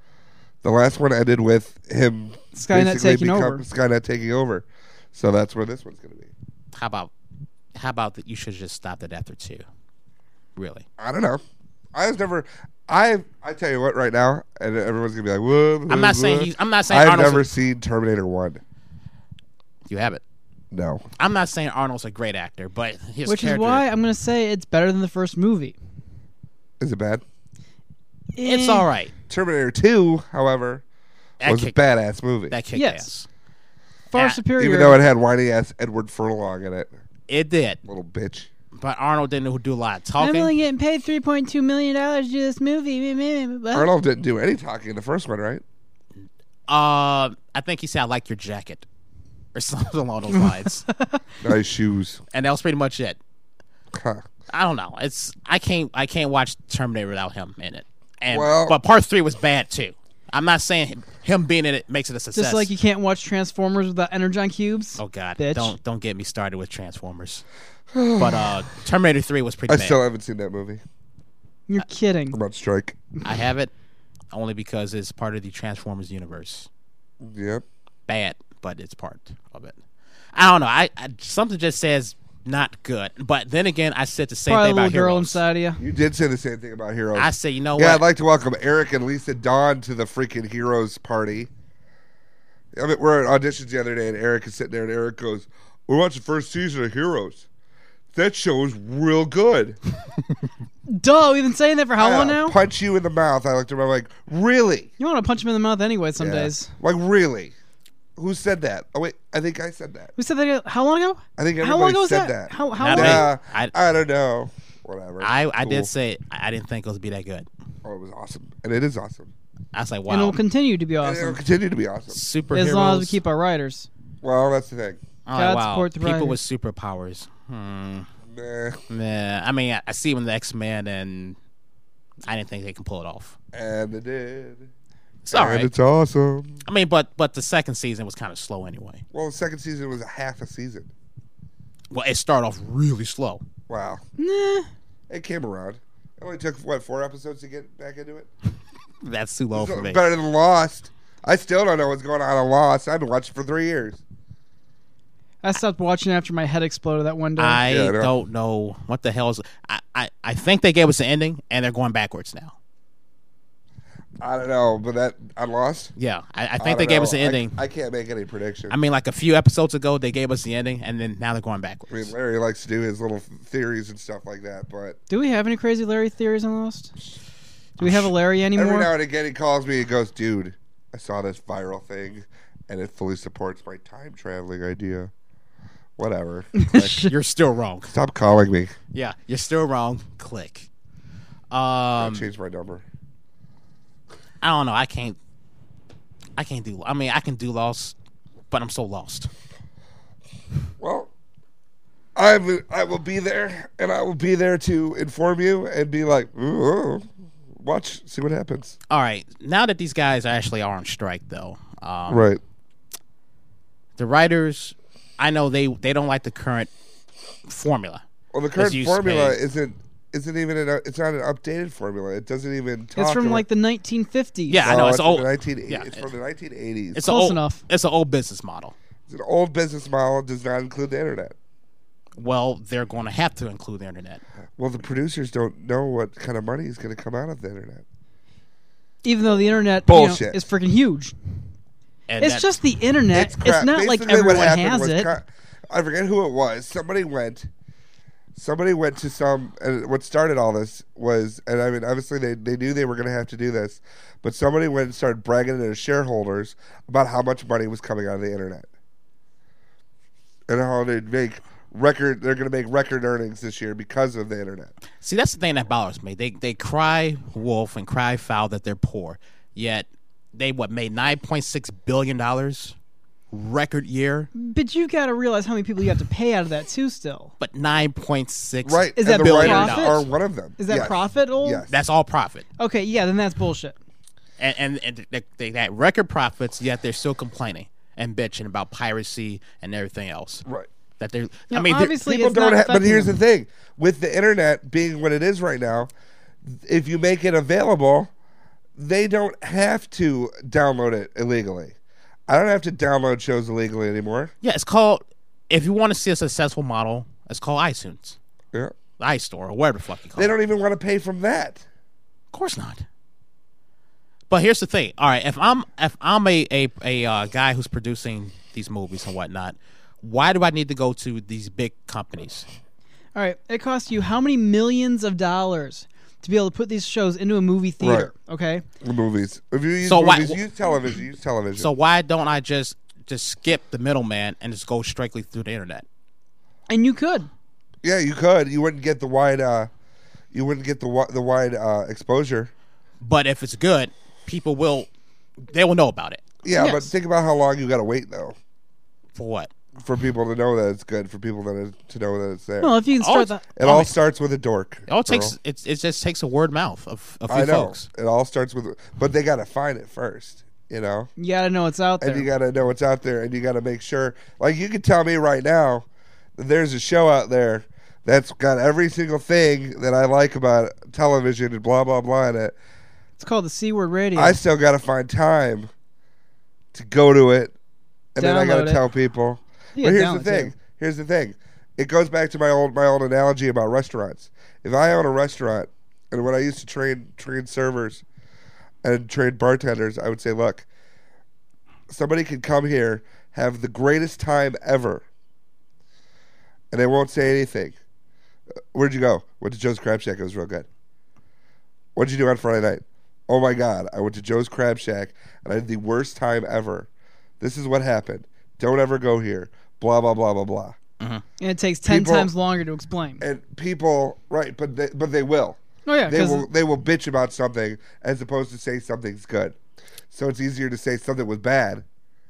Skynet basically taking over. Skynet taking over. So that's where this one's going to be. How about that? You should have just stopped it after 2. Really? I don't know. I was never. I tell you what, right now, and everyone's gonna be like, "What?" I'm not saying I've Arnold's never seen Terminator 1. You have it. No. I'm not saying Arnold's a great actor, but his Which is character, why I'm going to say it's better than the first movie. Is it bad? it's all right. Terminator 2, however, That was a kicked- badass movie. That kicked Yes. ass. Far Yeah. superior. Even though it had whiny ass Edward Furlong in it. It did, Little bitch. but Arnold didn't do a lot of I'm talking. only getting paid $3.2 million to do this movie. What? Arnold didn't do any talking in the first one, right? I think he said, "I like your jacket," or something along those lines, Nice shoes. and that was pretty much it. Huh. I don't know. I can't watch Terminator without him in it. And Well- but part 3 was bad too. I'm not saying him being in it makes it a success. Just like you can't watch Transformers without Energon cubes. Oh God! Bitch. Don't get me started with Transformers. But Terminator 3 was pretty I bad. still haven't seen that movie. You're kidding. I'm on strike. I have it only because it's part of the Transformers universe. Yep. Bad, but it's part of it. I don't know. I something just says not good. But then again, I said the same Probably a thing little about girl Heroes. inside of you. You did say the same thing about Heroes. I say, you know Yeah, what? I'd like to welcome Eric and Lisa Dawn to the freaking Heroes party. I mean, we're at auditions the other day, and Eric is sitting there, and Eric goes, "We're watching the first season of Heroes. That show is real good." Duh, we've been saying that for how long now? Punch you in the mouth. I looked at him, I'm like, really? You want to punch him in the mouth anyway some Yeah. days. Like, really? Who said that? Oh, wait, I think I said that. We said that how long ago? I think How long everybody ago was said that? that. How Not long? me. Yeah, I- I don't know. Whatever. I Cool. did say I didn't think it was be that good. Oh, it was awesome. And it is awesome. I was like, And it'll wow. continue to be And it'll awesome. continue to be awesome. Superheroes. As long as we keep our writers. Well, that's the thing. I'm God like, wow. support the People writers. with superpowers. Nah. Nah. I mean, I see them in the X-Men, and I didn't think they can pull it off. And it did. It's all and right. it's awesome. I mean, but the second season was kind of slow anyway. Well, the second season was a half a season. Well, it started off really slow. Wow. Nah. It came around. It only took, 4 episodes to get back into it? That's too low for me. Better than Lost. I still don't know what's going on in Lost. I've been watching for 3 years. I stopped watching after my head exploded that one day. I Yeah, I know. don't know what the hell is. I think they gave us an ending, and they're going backwards now. I don't know, but that I lost. Yeah, I I think they don't gave know. us an ending. I can't make any predictions. I mean, like a few episodes ago, they gave us the ending, and then now they're going I backwards. mean, Larry likes to do his little theories and stuff like that, but Do we have any crazy Larry theories on Lost? Do we have a Larry every anymore? now and again he calls me and goes, "Dude, I saw this viral thing, and it fully supports my time traveling idea." Whatever. Like, You're still wrong. stop calling me. Yeah, you're still wrong. Click. I'll change my number. I don't know. I can't. I can't do. I mean, I can do Lost, but I'm so lost. Well, I will be there, and I will be there to inform you and be like, ooh, watch, see what happens. All right, now that these guys actually are on strike, though, Right. the writers, I know they don't like the current formula. Well, the current used to formula be- isn't even it's not an updated formula. It doesn't even talk It's from about, like the 1950s. Yeah, I know, No, it's from old. the 1980s. Yeah, It's from the 1980s. It's Close an old, enough. It's an old business model. It's an old business model. Does not include the internet. Well, they're going to have to include the internet. Well, the producers don't know what kind of money is going to come out of the internet. Even though the internet Bullshit. is freaking huge. And It's that- just the internet. It's It's, crap. not like Basically, what everyone happened has was it. I forget who it was. Somebody went to some. And what started all this was, and I mean, obviously they knew they were going to have to do this, but somebody went and started bragging to their shareholders about how much money was coming out of the internet, and how they'd make record. They're going to make record earnings this year because of the internet. See, that's the thing that bothers me. They cry wolf and cry foul that they're poor, yet they made $9.6 billion record year, But you got to realize how many people you have to pay out of that too. Still, but 9.6 Right? Is and that the billion writers profit? are one of them. is that Yes. profit? Yes. That's all profit. Okay, yeah, then that's bullshit. And they got record profits, yet they're still complaining and bitching about piracy and everything else. Right. That they're. Now, I mean, they're- obviously, People it's don't not have, but affecting here's them. the thing: with the internet being what it is right now, if you make it available, they don't have to download it illegally. I don't have to download shows illegally anymore. yeah, it's called. If you want to see a successful model, it's called iTunes, Yeah. the iStore, or whatever the fuck you call They it. don't even want to pay from that. Of course not. But here's the thing. All right, if I'm a guy who's producing these movies and whatnot, why do I need to go to these big companies? All right, it costs you how many millions of dollars to be able to put these shows into a movie theater? Okay, The movies. If you use So why- movies, use television. Use television. So why don't I just skip the middleman and just go strictly through the internet? and you could. yeah, you could. You wouldn't get the wide. You wouldn't get the wide exposure. But if it's good, people will know about it. Yeah, Yes. but think about how long you got to wait though For what? for people to know that it's good. For people to know that it's there. Well, if you can Oh, start It all starts with a dork. It all takes girl. it just takes a word of mouth of a few I know. folks. It all starts with, but they got to find it first, you know, you got to know what's out there. and you got to know what's out there, and you got to make sure. Like you can tell me right now that there's a show out there that's got every single thing that I like about television and blah blah blah in it. It's called the C Word Radio. I still got to find time to go to it, and then I got Download to it. tell people. You But gotta here's download the it, thing. too. Here's the thing. It goes back to my old analogy about restaurants. If I own a restaurant, and when I used to train servers and train bartenders, I would say, look, somebody can come here, have the greatest time ever, and they won't say anything. Where'd you go? Went to Joe's Crab Shack. It was real good. What'd you do on Friday night? Oh my God, I went to Joe's Crab Shack and I had the worst time ever. This is what happened. Don't ever go here. Blah blah blah blah blah. and it takes 10 People- times longer to explain. And people, right? But they will. Oh yeah, They 'cause will bitch about something as opposed to say something's good. So it's easier to say something was bad.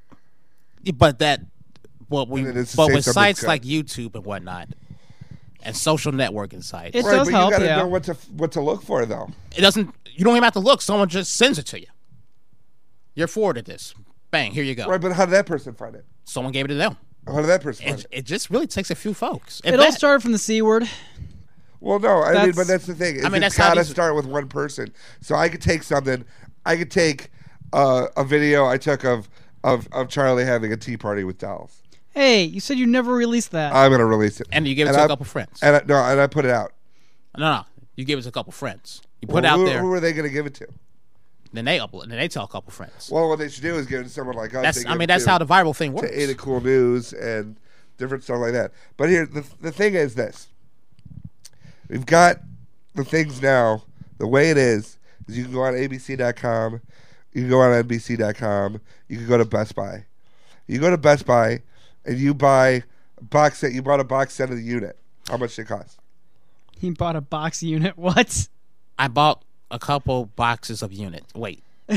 But that, well, And it is to but say with something's sites good. like YouTube and whatnot, and social networking sites, It Right, does but help, you gotta yeah. know what to look for though. it doesn't. You don't even have to look. Someone just sends it to you. You're forwarded this. Bang, here you go. Right, but how did that person find it? Someone gave it to them. How did that person find It, it? it just really takes a few folks. If it all that- started from the C Word. Well, no, I mean, That's- but that's the thing. Is I mean, it's that's how got to these- start with one person. So I could take something. I could take a video I took of Charlie having a tea party with dolls. Hey, you said you never released that. I'm gonna release it, and you give it And to I- a couple friends. and I put it out. No, you give it to a couple friends. You put Well, it out who, there, Who are they gonna give it to? then they upload, and then they tell a couple friends. Well, what they should do is give it to someone like us. That's, They I give mean, it that's to- how the viral thing works. to Ada Cool News and different stuff like that. But here, the thing is this: we've got the things now. The way it is you can go on ABC.com, you can go on NBC.com, you can go to Best Buy. You go to Best Buy and you buy a box set. You bought a box set of the unit. How much did it cost? He bought a box unit. What? I bought a couple boxes of units. Wait,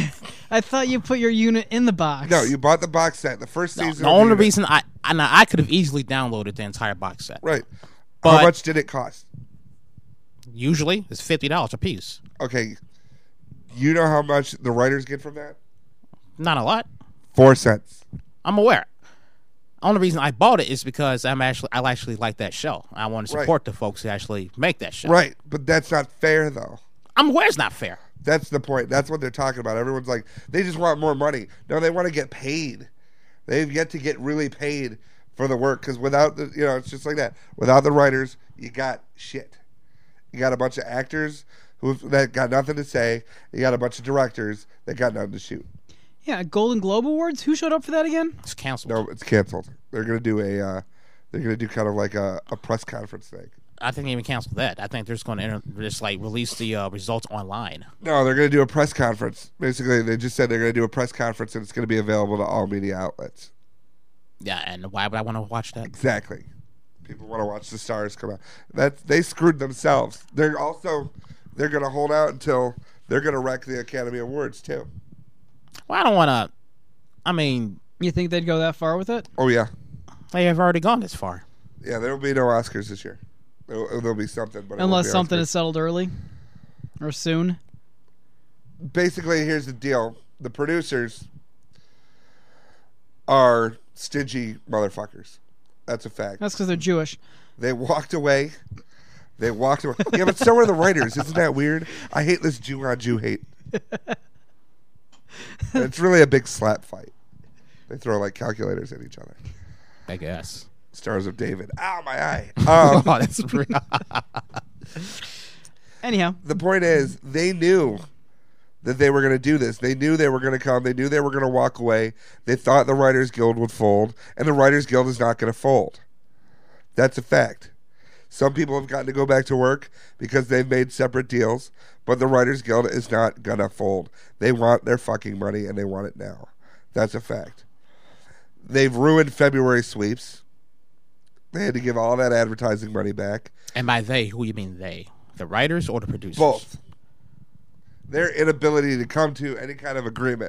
I thought you put your unit in the box. No, you bought the box set. The first season. The only reason I could have easily downloaded the entire box set. Right. But how much did it cost? Usually, it's $50 a piece. Okay. You know how much the writers get from that? Not a lot. 4 cents. I'm aware. Only reason I bought it is because I actually like that show. I want to support the folks who actually make that show. Right, but that's not fair, though. I'm aware it's not fair. That's the point. That's what they're talking about. Everyone's like, they just want more money. No, they want to get paid. They've yet to get really paid for the work because without the, it's just like that. Without the writers, you got shit. You got a bunch of actors that got nothing to say. You got a bunch of directors that got nothing to shoot. Yeah, Golden Globe Awards. Who showed up for that again? It's canceled. No, it's canceled. They're gonna do kind of like a press conference thing. I think they even canceled that. I think they're just going to just release the results online. No, they're going to do a press conference. Basically, they just said they're going to do a press conference and it's going to be available to all media outlets. Yeah, and why would I want to watch that? Exactly. People want to watch the stars come out. They screwed themselves. They're going to hold out until they're going to wreck the Academy Awards too. Well, I don't want to. I mean, You think they'd go that far with it? Oh yeah, they have already gone this far. yeah. There will be no Oscars this year. There'll be something, but Unless it won't be something Oscars. is settled early or soon. Basically, here's the deal: the producers are stingy motherfuckers. That's a fact. That's because they're Jewish. They walked away. Yeah, but so are the writers. Isn't that weird? I hate this Jew on Jew hate. It's really a big slap fight. They throw like calculators at each other. I guess. Stars of David. Ow, my eye. Oh, that's real. Anyhow, The point is, they knew that they were going to do this. They knew they were going to come. They knew they were going to walk away. They thought the Writers Guild would fold, and the Writers Guild is not going to fold. That's a fact. Some people have gotten to go back to work because they've made separate deals, but the Writers Guild is not going to fold. They want their fucking money, and they want it now. That's a fact. They've ruined February sweeps. They had to give all that advertising money back. And by they, who you mean they? The writers or the producers? Both. Their inability to come to any kind of agreement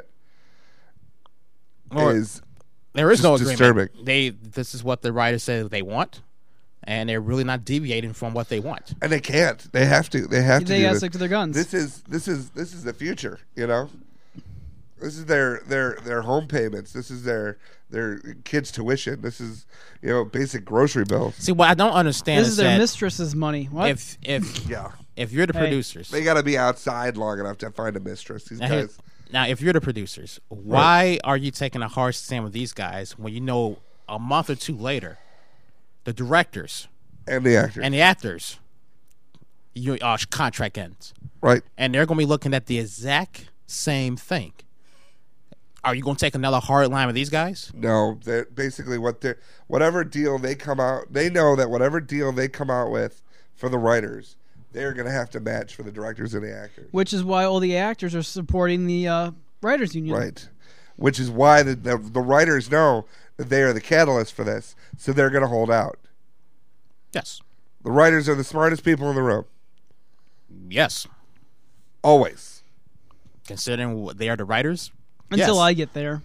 Or- is There is just no agreement. disturbing. This is what the writers say they want, and they're really not deviating from what they want. And they can't. They have to. They have to. they do gotta this. stick to their guns. This is the future. You know, this is their home payments. This is their kids' tuition. This is basic grocery bills. See, what I don't understand This is their that mistress's money. What? if Yeah, you're the Hey. producers, they got to be outside long enough to find a mistress. These now, guys. now if you're the producers, why are you taking a harsh stand with these guys when you know a month or two later, the directors And the actors. and the actors, your contract ends, Right. and they're going to be looking at the exact same thing. Are you going to take another hard line with these guys? No, they're basically whatever deal they come out, they know that whatever deal they come out with for the writers, they're going to have to match for the directors and the actors. Which is why all the actors are supporting the writers union. Right. Which is why the writers know that they are the catalyst for this, so they're going to hold out. Yes. The writers are the smartest people in the room. Yes. Always. Considering they are the writers. Until yes. I get there.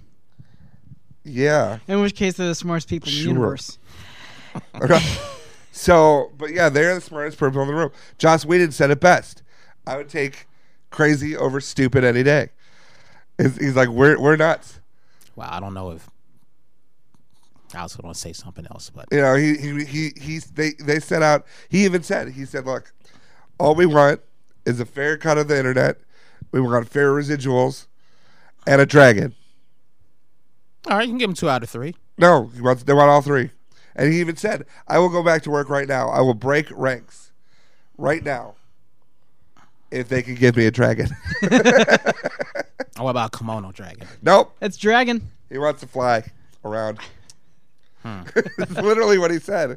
Yeah. In which case, they're the smartest people in the Sure. universe. Okay. So, but yeah, they're the smartest people in the room. Joss Whedon said it best. I would take crazy over stupid any day. He's like, we're nuts. Well, I don't know if I was going to say something else, but They set out. He even said, look, all we want is a fair cut of the internet. We want fair residuals and a dragon. all right, you can give them 2 out of 3. No, they want all 3. And he even said, I will go back to work right now. I will break ranks right now if they can give me a dragon. What about Kimono Dragon? Nope. It's Dragon. He wants to fly around. It's literally what he said.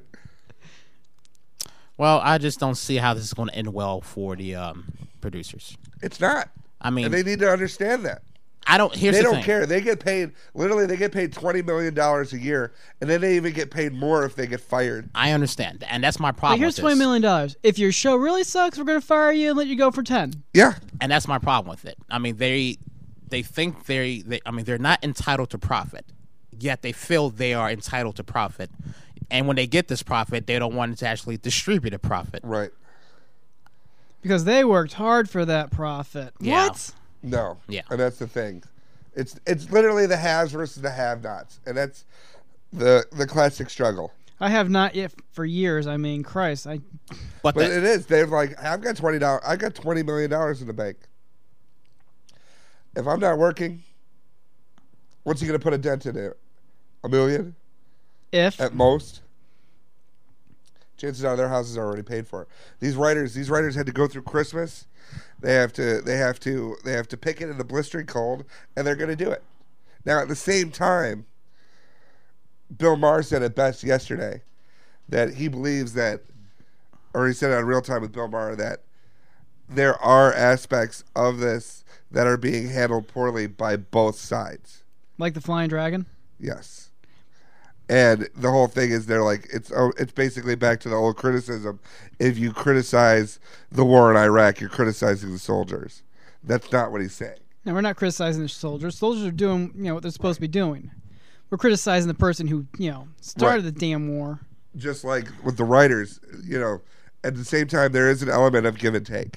Well, I just don't see how this is going to end well for the producers. It's not. I mean, And they need to understand that. I don't. Here's They the don't thing. care. They get paid, literally, they get paid $20 million a year, and then they even get paid more if they get fired. I understand, and that's my Like, problem. here's with this. $20 million. If your show really sucks, we're going to fire you and let you go for 10. Yeah. And that's my problem with it. I mean, they think they're not entitled to profit, yet they feel they are entitled to profit. And when they get this profit, they don't want to actually distribute a profit. Right. Because they worked hard for that profit. Yeah. What? No. Yeah. And that's the thing. It's literally the haves versus the have-nots, and that's the classic struggle. I have not yet for years. I mean, Christ. But But it is. They're like, I've got $20 million in the bank. If I'm not working, what's he going to put a dent in it? $1 million If at most. Chances are their houses are already paid for. These writers had to go through Christmas. They have to pick it in the blistering cold, and they're going to do it. Now, at the same time, Bill Maher said it best yesterday that he believes that, or he said it on Real Time with Bill Maher, that there are aspects of this that are being handled poorly by both sides. like the Flying Dragon. Yes. And the whole thing is they're like, it's basically back to the old criticism. If you criticize the war in Iraq, you're criticizing the soldiers. That's not what he's saying. No, we're not criticizing the soldiers. Soldiers are doing, what they're supposed to be doing. We're criticizing the person who, started the damn war. Just like with the writers, at the same time, there is an element of give and take.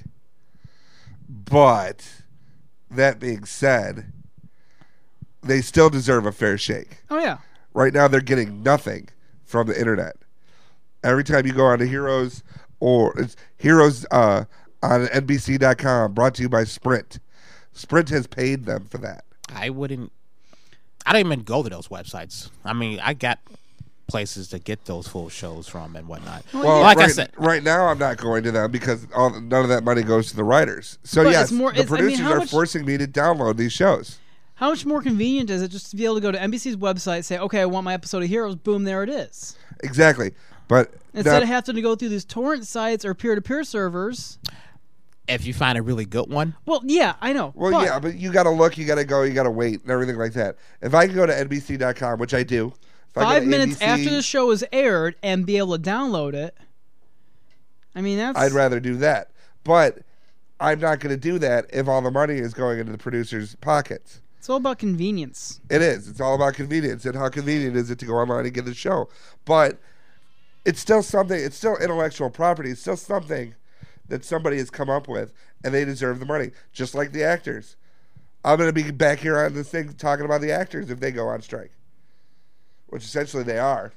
But that being said, they still deserve a fair shake. Oh, yeah. Right now, they're getting nothing from the internet. Every time you go on to Heroes, or it's Heroes on NBC.com, brought to you by Sprint. Sprint has paid them for that. I don't even go to those websites. I mean, I got places to get those full shows from and whatnot. Well, like I said, right now I'm not going to them because none of that money goes to the writers. So But yes, it's more- the it's- I mean, producers how are much- forcing me to download these shows. How much more convenient is it just to be able to go to NBC's website, say, okay, I want my episode of Heroes, boom, there it is. Exactly, but Instead of having to go through these torrent sites or peer-to-peer servers. if you find a really good one, Well, yeah, I know. but you got to look, you got to go, you got to wait, and everything like that. If I can go to NBC.com, which I do, if I go 5 to minutes NBC, after the show is aired and be able to download it, I mean, that's... I'd rather do that. But I'm not going to do that if all the money is going into the producers' pockets. It's all about convenience. It is. It's all about convenience and how convenient is it to go online and get the show. But it's still something. It's still intellectual property. It's still something that somebody has come up with, and they deserve the money, just like the actors. I'm going to be back here on this thing talking about the actors if they go on strike, which essentially they are.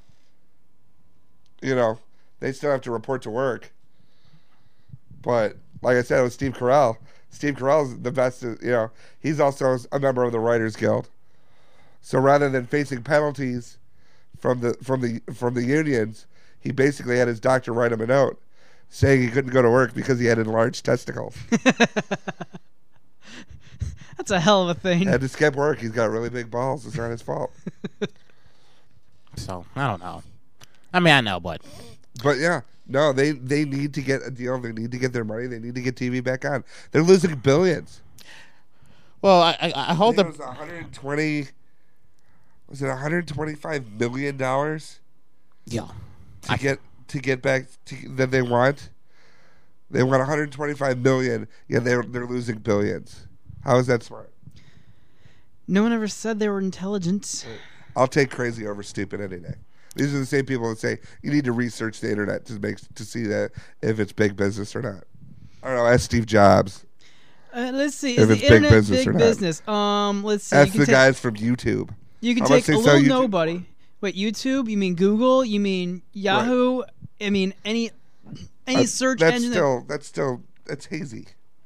They still have to report to work. But like I said, with Steve Carell. Steve Carell's the best. He's also a member of the Writers Guild. So rather than facing penalties from the unions, he basically had his doctor write him a note saying he couldn't go to work because he had enlarged testicles. That's a hell of a thing. Had to skip work. He's got really big balls. It's not his fault. so I don't know. I mean, I know, but yeah, no, they need to get a deal. They need to get their money. They need to get TV back on. They're losing billions. well, I hold It the was 120. Was it 125 million dollars yeah. to get back that they want? They want 125 million. Yeah, they're losing billions. How is that smart? No one ever said they were intelligent. I'll take crazy over stupid any day. These are the same people that say you need to research the internet to see that if it's big business or not. I don't know. Ask Steve Jobs. Let's see. If Is it's the big internet business big or not. business? Let's see. Ask the guys from YouTube. You can How take much a they sell little YouTube? nobody. Wait, YouTube? You mean Google? You mean Yahoo? I mean any search engine? That's hazy.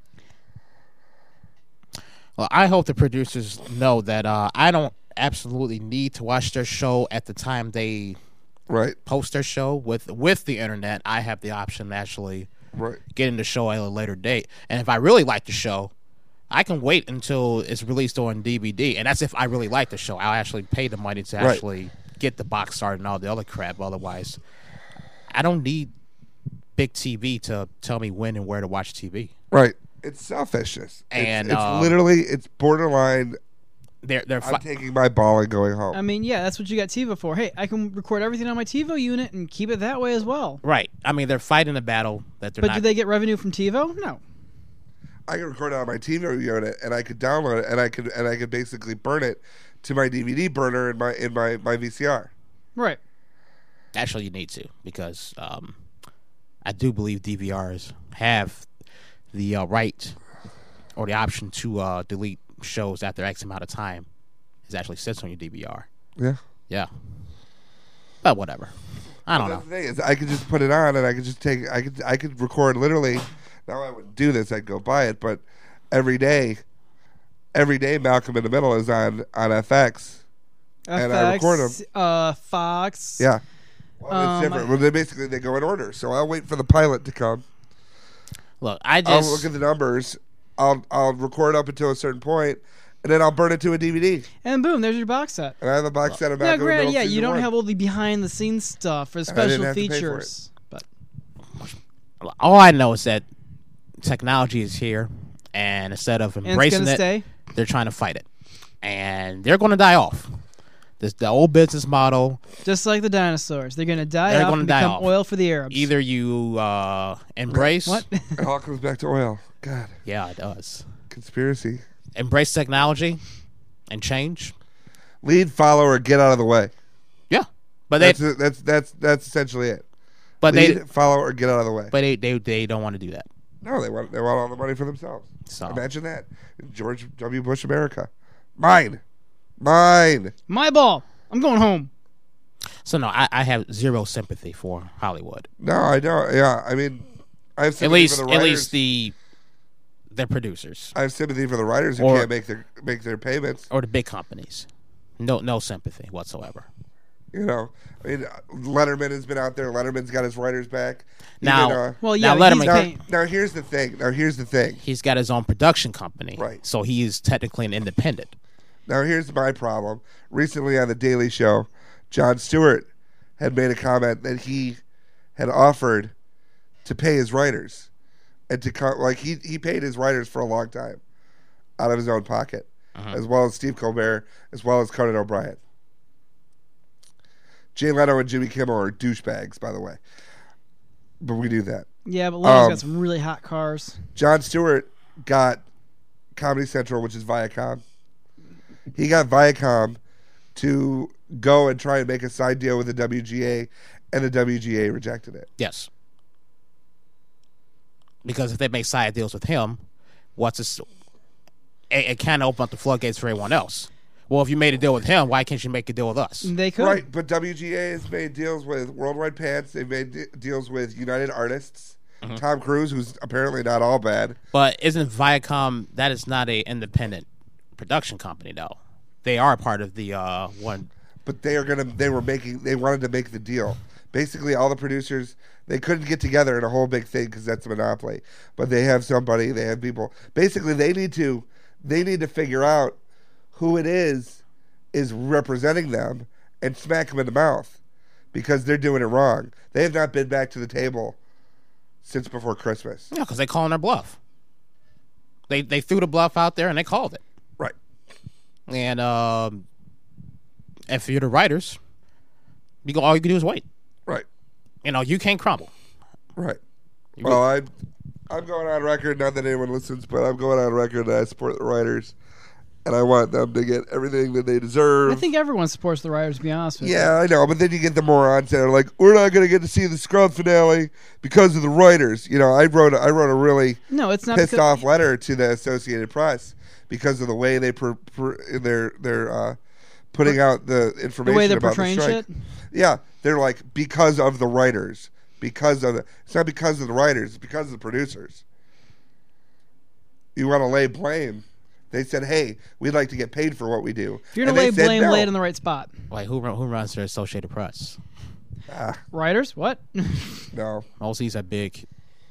Well, I hope the producers know that I don't absolutely need to watch their show at the time they Right. post their show. With the internet, I have the option to actually Right. get in the show at a later date. And if I really like the show, I can wait until it's released on DVD. And that's if I really like the show. I'll actually pay the money to Right. actually get the box art and all the other crap. Otherwise, I don't need big TV to tell me when and where to watch TV. Right. It's selfishness. And, it's literally, it's borderline. They're I'm taking my ball and going home. I mean, yeah, that's what you got TiVo for. Hey, I can record everything on my TiVo unit and keep it that way as well. right. I mean, they're fighting a battle that they're But not. do they get revenue from TiVo? No. I could record it on my TV unit, and I could download it, and I could basically burn it to my DVD burner in my VCR. Right. Actually, you need to, because I do believe DVRs have the right or the option to delete shows after X amount of time. It actually sits on your DVR. Yeah. Yeah. But whatever. I don't know. The thing is, I could just put it on, and I could just take. I could record literally. Now I wouldn't do this. I'd go buy it, but every day, Malcolm in the Middle is on FX, and I record them. Fox. Yeah. Well, it's different. Well, they go in order. So I'll wait for the pilot to come. Look, I'll look at the numbers. I'll record up until a certain point, and then I'll burn it to a DVD. And boom, there's your box set. And I have a box set of Yeah, Malcolm in the granted, Middle you season don't 1. have all the behind-the-scenes stuff or didn't special have to pay for features. But all I know is that technology is here, and instead of embracing gonna it, stay? they're trying to fight it, and they're going to die off. The old business model. Just like the dinosaurs, they're going to die They're off gonna and die become off. oil for the Arabs. Either you embrace. What? It all comes back to oil. God. Yeah, it does. Conspiracy. Embrace technology and change. Lead, follow, or get out of the way. Yeah, but That's essentially it. but Lead, follow, or get out of the way. but they don't want to do that. No, they want all the money for themselves. So Imagine that. George W. Bush America. Mine. My ball. I'm going home. So no, I have zero sympathy for Hollywood. No, I don't. Yeah, I mean, I have At sympathy for the writers. least the producers I have sympathy for the writers who Or- can't make their payments. or the big companies. No sympathy whatsoever. You know, I mean, Letterman has been out there. Letterman's got his writers back. Now- Even, Well, yeah, Now, but let he's him- paying. now here's the thing. He's got his own production company, Right. So he is technically an independent. Now here's my problem. Recently on the Daily Show, Jon Stewart had made a comment that he had offered to pay his writers, and to he paid his writers for a long time out of his own pocket, as well as Steve Colbert, as well as Conan O'Brien. Jay Leno and Jimmy Kimmel are douchebags, by the way, but we knew that. Yeah, but Leno's got some really hot cars. Jon Stewart got Comedy Central, which is Viacom. He got Viacom to go and try and make a side deal with the WGA, and the WGA rejected it. Yes. Because if they make side deals with him, it kind of open up the floodgates for everyone else. Well, if you made a deal with him, why can't you make a deal with us? They could. Right, but WGA has made deals with Worldwide Pants. They've made deals with United Artists. Tom Cruise, who's apparently not all bad. But isn't Viacom, that is not a independent production company, though. They are part of the one. But they wanted to make the deal. Basically, all the producers, they couldn't get together in a whole big thing because that's a monopoly. But they have somebody, they have people. Basically, they need to figure out who it is representing them and smack them in the mouth because they're doing it wrong. They have not been back to the table since before Christmas. Yeah, because they calling their bluff. They threw the bluff out there and they called it. Right. And if you're the writers, all you can do is wait. Right. You can't crumble. Right. Well, I'm going on record, not that anyone listens, but I'm going on record that I support the writers, and I want them to get everything that they deserve. I think everyone supports the writers, to be honest with you. Yeah, I know, but then you get the morons that are like, we're not going to get to see the Scrub finale because of the writers. I wrote a really No, it's not pissed because- off letter to the Associated Press because of the way they they're putting out the information the way they're about the portraying strike. shit. Yeah, they're like, because of the writers. It's not because of the writers, it's because of the producers. You want to lay blame. They said, hey, we'd like to get paid for what we do. If you're going to lay blame, lay it in the right spot. Like, who runs their Associated Press? Writers? What? No. Most of these are big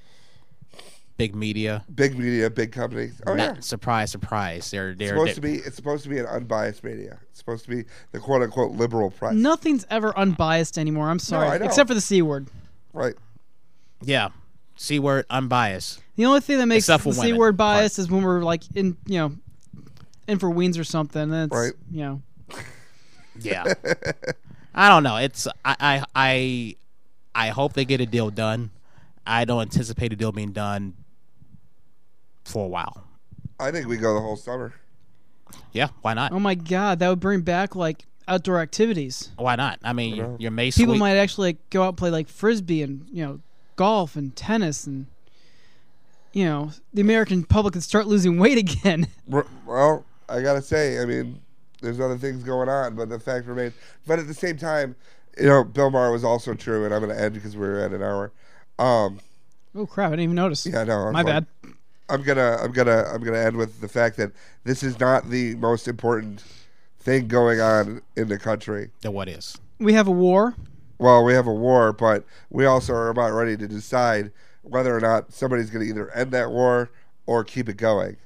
media. Big media, big companies. Oh, yeah. Surprise. They're It's supposed to be an unbiased media. It's supposed to be the quote-unquote liberal press. Nothing's ever unbiased anymore. I'm sorry. I know. Except for the C word. Right. Yeah. C word, unbiased. The only thing that makes Except for the C women. word biased is when we're like in for Weens or something. And it's, Right. Yeah. I don't know. It's I hope they get a deal done. I don't anticipate a deal being done for a while. I think we go the whole summer. Yeah, why not? Oh my God, that would bring back like outdoor activities. Why not? I mean, your May People Sweet. might actually like, go out and play like frisbee and golf and tennis and the American public could start losing weight again. Well, I gotta say, I mean, there's other things going on, but the fact remains. But at the same time, Bill Maher was also true, and I'm gonna end because we're at an hour. Oh crap! I didn't even notice. Yeah, no, My bad. I'm gonna end with the fact that this is not the most important thing going on in the country. Then what is? We have a war. Well, we have a war, but we also are about ready to decide whether or not somebody's going to either end that war or keep it going.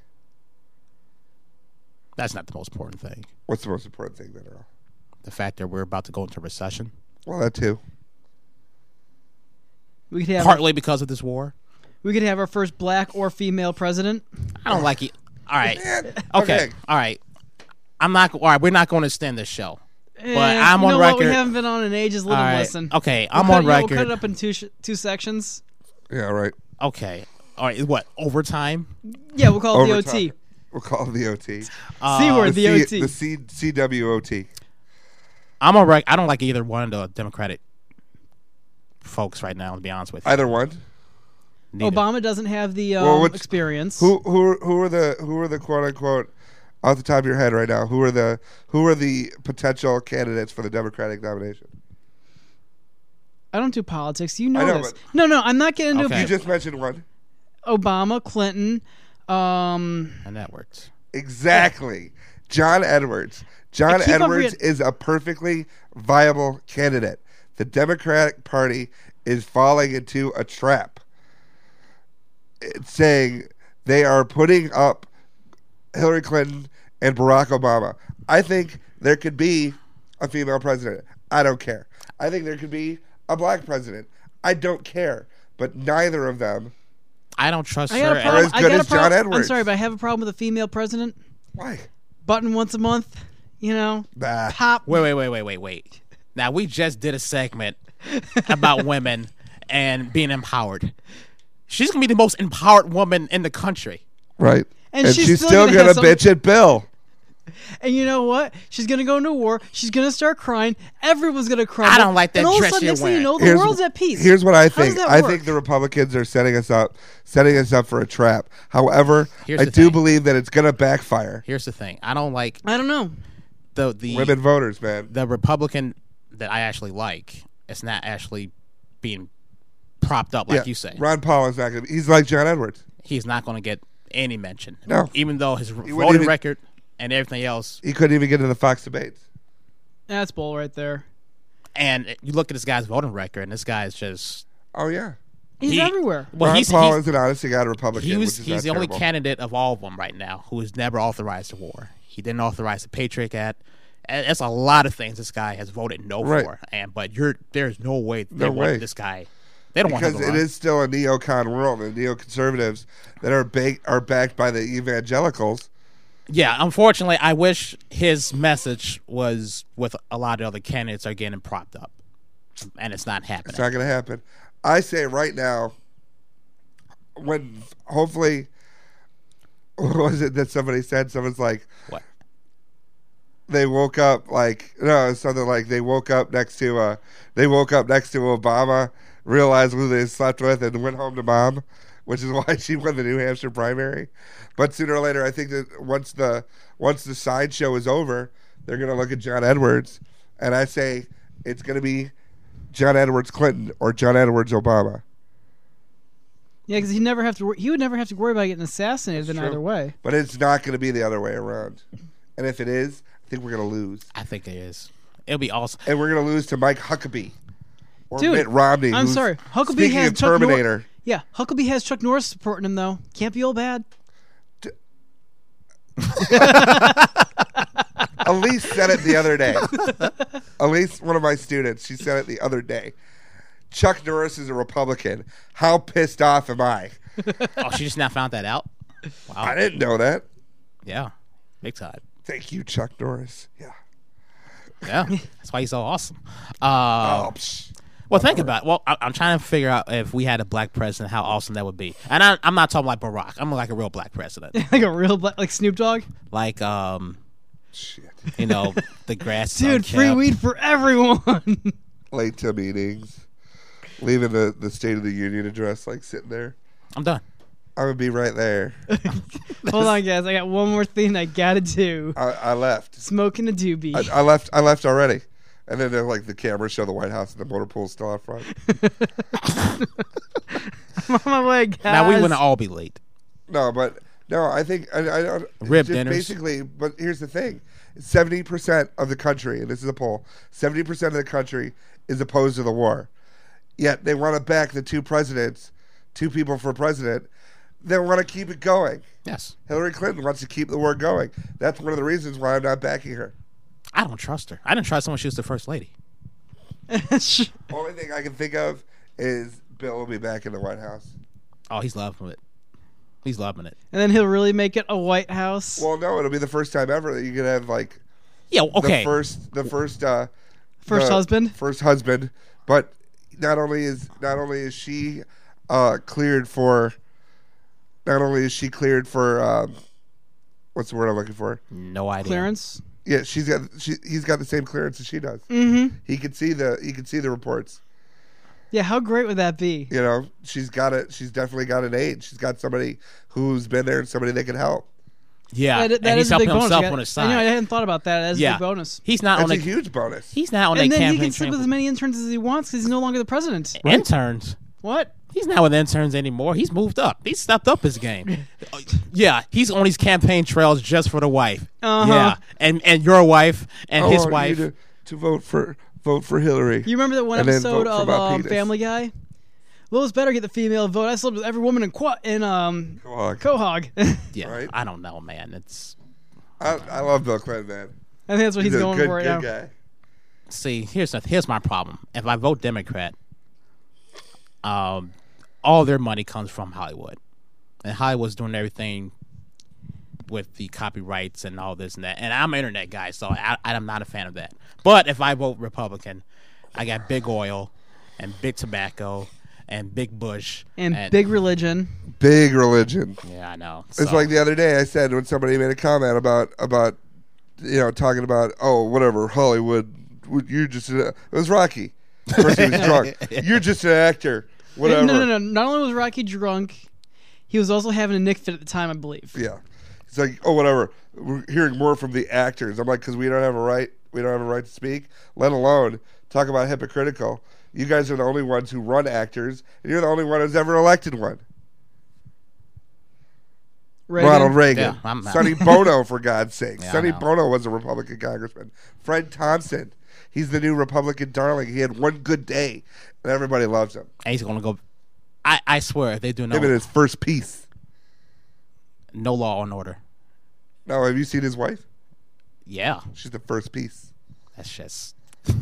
That's not the most important thing. What's the most important thing then, Earl? The fact that we're about to go into recession. Well, that too. We could have Partly because of this war. We could have our first black or female president. I don't like it. All right. Man. Okay. All right. All right. We're not going to extend this show. But I'm you on know record. What? We haven't been on in ages. Let All them right. listen. Okay. We'll I'm on record. We'll cut it up in two sections. Yeah, right. Okay. All right. What? Overtime? Yeah, we'll call it the Overtime. OT. We'll call it the OT. C word, the OT. The CWOT. I'm on record. I don't like either one of the Democratic folks right now, to be honest with you. Either one. Neither. Obama doesn't have the experience. Who are the quote unquote off the top of your head right now? Who are the potential candidates for the Democratic nomination? I don't do politics. You know, I know, this. but- No, I'm not getting into Okay. You just mentioned one. Obama, Clinton. And that works. Exactly. John Edwards. John keep on Edwards is a perfectly viable candidate. The Democratic Party is falling into a trap. It's saying they are putting up Hillary Clinton and Barack Obama. I think there could be a female president. I don't care. I think there could be a black president. I don't care. But neither of them. I don't trust I got her. a problem. as good as John Edwards. I'm sorry, but I have a problem with a female president. Why? Button once a month. Bah. Pop. Wait. Now, we just did a segment about women and being empowered. She's going to be the most empowered woman in the country. Right. And And she's she's still still gonna going have to some- bitch at Bill. And you know what? She's gonna go into war. She's gonna start crying. Everyone's gonna cry. I don't like that and all dress of a sudden, you're next thing you wearing. know, the world's at peace. Here's what I How does think. that I work? think the Republicans are setting us up for a trap. However, Here's I the do thing. believe that it's going to backfire. Here's the thing. I don't like I don't know. the Women voters, man. the Republican that I actually like. It's not actually being propped up like you say. Ron Paul is not going to be. He's like John Edwards. He's not going to get any mention. No. Even though his wouldn't voting even- record and everything else. He couldn't even get into the Fox debates. That's bull right there. And you look at this guy's voting record, and this guy is just. Oh, yeah. He's He- everywhere. Well, Ron Paul is an honest to God Republican. he's which is the not only terrible. candidate of all of them right now who has never authorized a war. He didn't authorize the Patriot Act. And that's a lot of things this guy has voted no Right. for. But there's no way they No want way. this guy. They don't want him Because to it run. is still a neocon world, and neoconservatives that are backed by the evangelicals. Yeah, unfortunately, I wish his message was with a lot of other candidates are getting propped up, and it's not happening. It's not going to happen. I say right now, when hopefully, what was it that somebody said? Someone's like, What? they woke up like something like they woke up next to Obama, realized who they slept with, and went home to mom, which is why she won the New Hampshire primary. But sooner or later, I think that once the sideshow is over, they're going to look at John Edwards, and I say it's going to be John Edwards Clinton or John Edwards Obama. Yeah, because he would never have to worry about getting assassinated in True. either way. But it's not going to be the other way around. And if it is, I think we're going to lose. I think it is. It'll be awesome. And we're going to lose to Mike Huckabee or Dude, Mitt Romney. I'm who's- sorry. Huckabee speaking has of Chuck Terminator. Yeah, Huckabee has Chuck Norris supporting him though. Can't be all bad. Elise said it the other day. Elise, one of my students, she said it the other day. Chuck Norris is a Republican. How pissed off am I? Oh, she just now found that out? Wow. I didn't know that. Yeah. Big time. Thank you, Chuck Norris. Yeah. Yeah. That's why he's so awesome. Oh, psh. Well, think about it. Well, I'm trying to figure out if we had a black president, how awesome that would be. And I'm not talking like Barack. I'm like a real black president. Like a real like Snoop Dogg. Like, Shit. The grass. is Dude, free unkept. weed for everyone. Late to meetings. Leaving the State of the Union address, like sitting there. I'm done. I'm gonna be right there. Hold on, guys. I got one more thing I gotta do. I left. Smoking a doobie. I left. I left already. And then like the cameras show the White House and the motor pool's still out front. I'm on my way, guys. Now we wouldn't all be late. No, I think I don't. Rib just dinners. basically. But here's the thing: 70% of the country, and this is a poll, 70% of the country is opposed to the war. Yet they want to back the two presidents, two people for president. They want to keep it going. Yes. Hillary Clinton wants to keep the war going. That's one of the reasons why I'm not backing her. I don't trust her. I didn't trust her when she was the first lady. Only thing I can think of is Bill will be back in the White House. Oh, he's loving it. He's loving it. And then he'll really make it a White House. Well, no, it'll be the first time ever that you can have like Yeah. Okay. the first husband. First husband, but not only is she cleared for what's the word I'm looking for? No idea. Clearance. Yeah, he's got the same clearance as she does. Mm-hmm. He can see the reports. Yeah, how great would that be? You know, she's definitely got an aide. She's got somebody who's been there and somebody that can help. Yeah. That and he's is a big helping bonus. himself on his I know, I side. hadn't thought about that as a big bonus. He's not That's on a huge bonus. He's not on And a then he campaign can sit trail. with as many interns as he wants because he's no longer the president. Interns. What? He's not with interns anymore. He's moved up. He's stepped up his game. Yeah, he's on these campaign trails just for the wife. Uh-huh. Yeah, and your wife and I his want wife. you to vote for Hillary. You remember that one And then episode vote for my of penis. Family Guy? Lois better get the female vote. I slept with every woman in Quahog. Yeah, Right? I don't know, man. It's I love Bill Clinton, man. I think that's what he's a going good, for right good now. guy. see. Here's my problem. If I vote Democrat, all their money comes from Hollywood, and Hollywood's doing everything with the copyrights and all this and that. And I'm an internet guy, so I'm not a fan of that. But if I vote Republican, I got big oil and big tobacco and big Bush And big religion. Big religion. Yeah, I know. It's So, like the other day I said when somebody made a comment about talking about whatever Hollywood. You're just it was Rocky. Of course he was drunk. You're just an actor. Whatever. No. Not only was Rocky drunk, he was also having a Nick fit at the time, I believe. Yeah. It's like, oh, whatever. We're hearing more from the actors. I'm like, because we don't have a right. We don't have a right to speak. Let alone talk about hypocritical. You guys are the only ones who run actors, and you're the only one who's ever elected one. Reagan. Ronald Reagan, Yeah, I'm not. Sonny Bono, for God's sake. Yeah, I Sonny know. Bono was a Republican congressman. Fred Thompson, he's the new Republican darling. He had one good day, and everybody loves him. and he's gonna go. I swear, if they do Him in no his first piece. law and order, Now, have you seen his wife? yeah, She's the first piece. that's just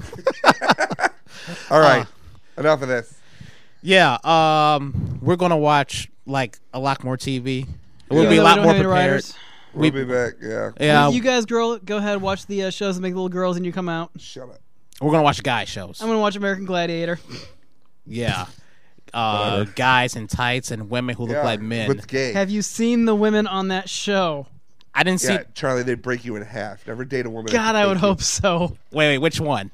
All right, enough of this. yeah. We're gonna watch like a lot more TV. We'll Even be a though we lot don't more have any prepared. writers. We'll be back. Yeah. Yeah, You guys, go ahead and watch the shows that make little girls and you come out. Shut up. we're gonna watch guy shows. I'm going to watch American Gladiator. Yeah. Whatever. Guys in tights and women who look Yeah, like men. What's gay? Have you seen the women on that show? I didn't see. Yeah, Charlie, they'd break you in half. Never date a woman. God, that I can would take you. hope so. Wait, which one?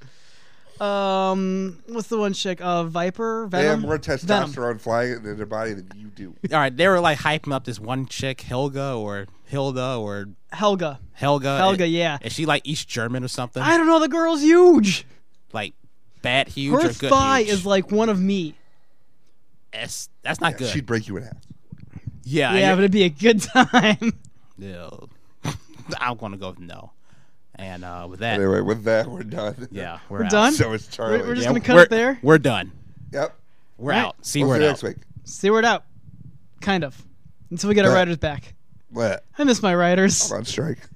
What's the one chick? Viper? They have Venom? more Venom. testosterone flying in their body than you do. All right, they were like hyping up this one chick, Hilda or Helga. Helga. Helga, yeah. Is she like East German or something? I don't know. The girl's huge. Like bad huge Her or good thigh huge? is like one of me. That's not good. She'd break you in half. Yeah, Yeah, but it'd be a good time. no. I'm gonna go with no. And with that, Anyway, with that, we're done. yeah, We're out. done? So is Charlie. We're just Yeah, gonna cut we're- it there. We're done. Yep. We're Right. out. See We'll where see you it next out. week. See word out. Kind of. Until we get our Right. writers back. What? I miss my writers. I'm on strike.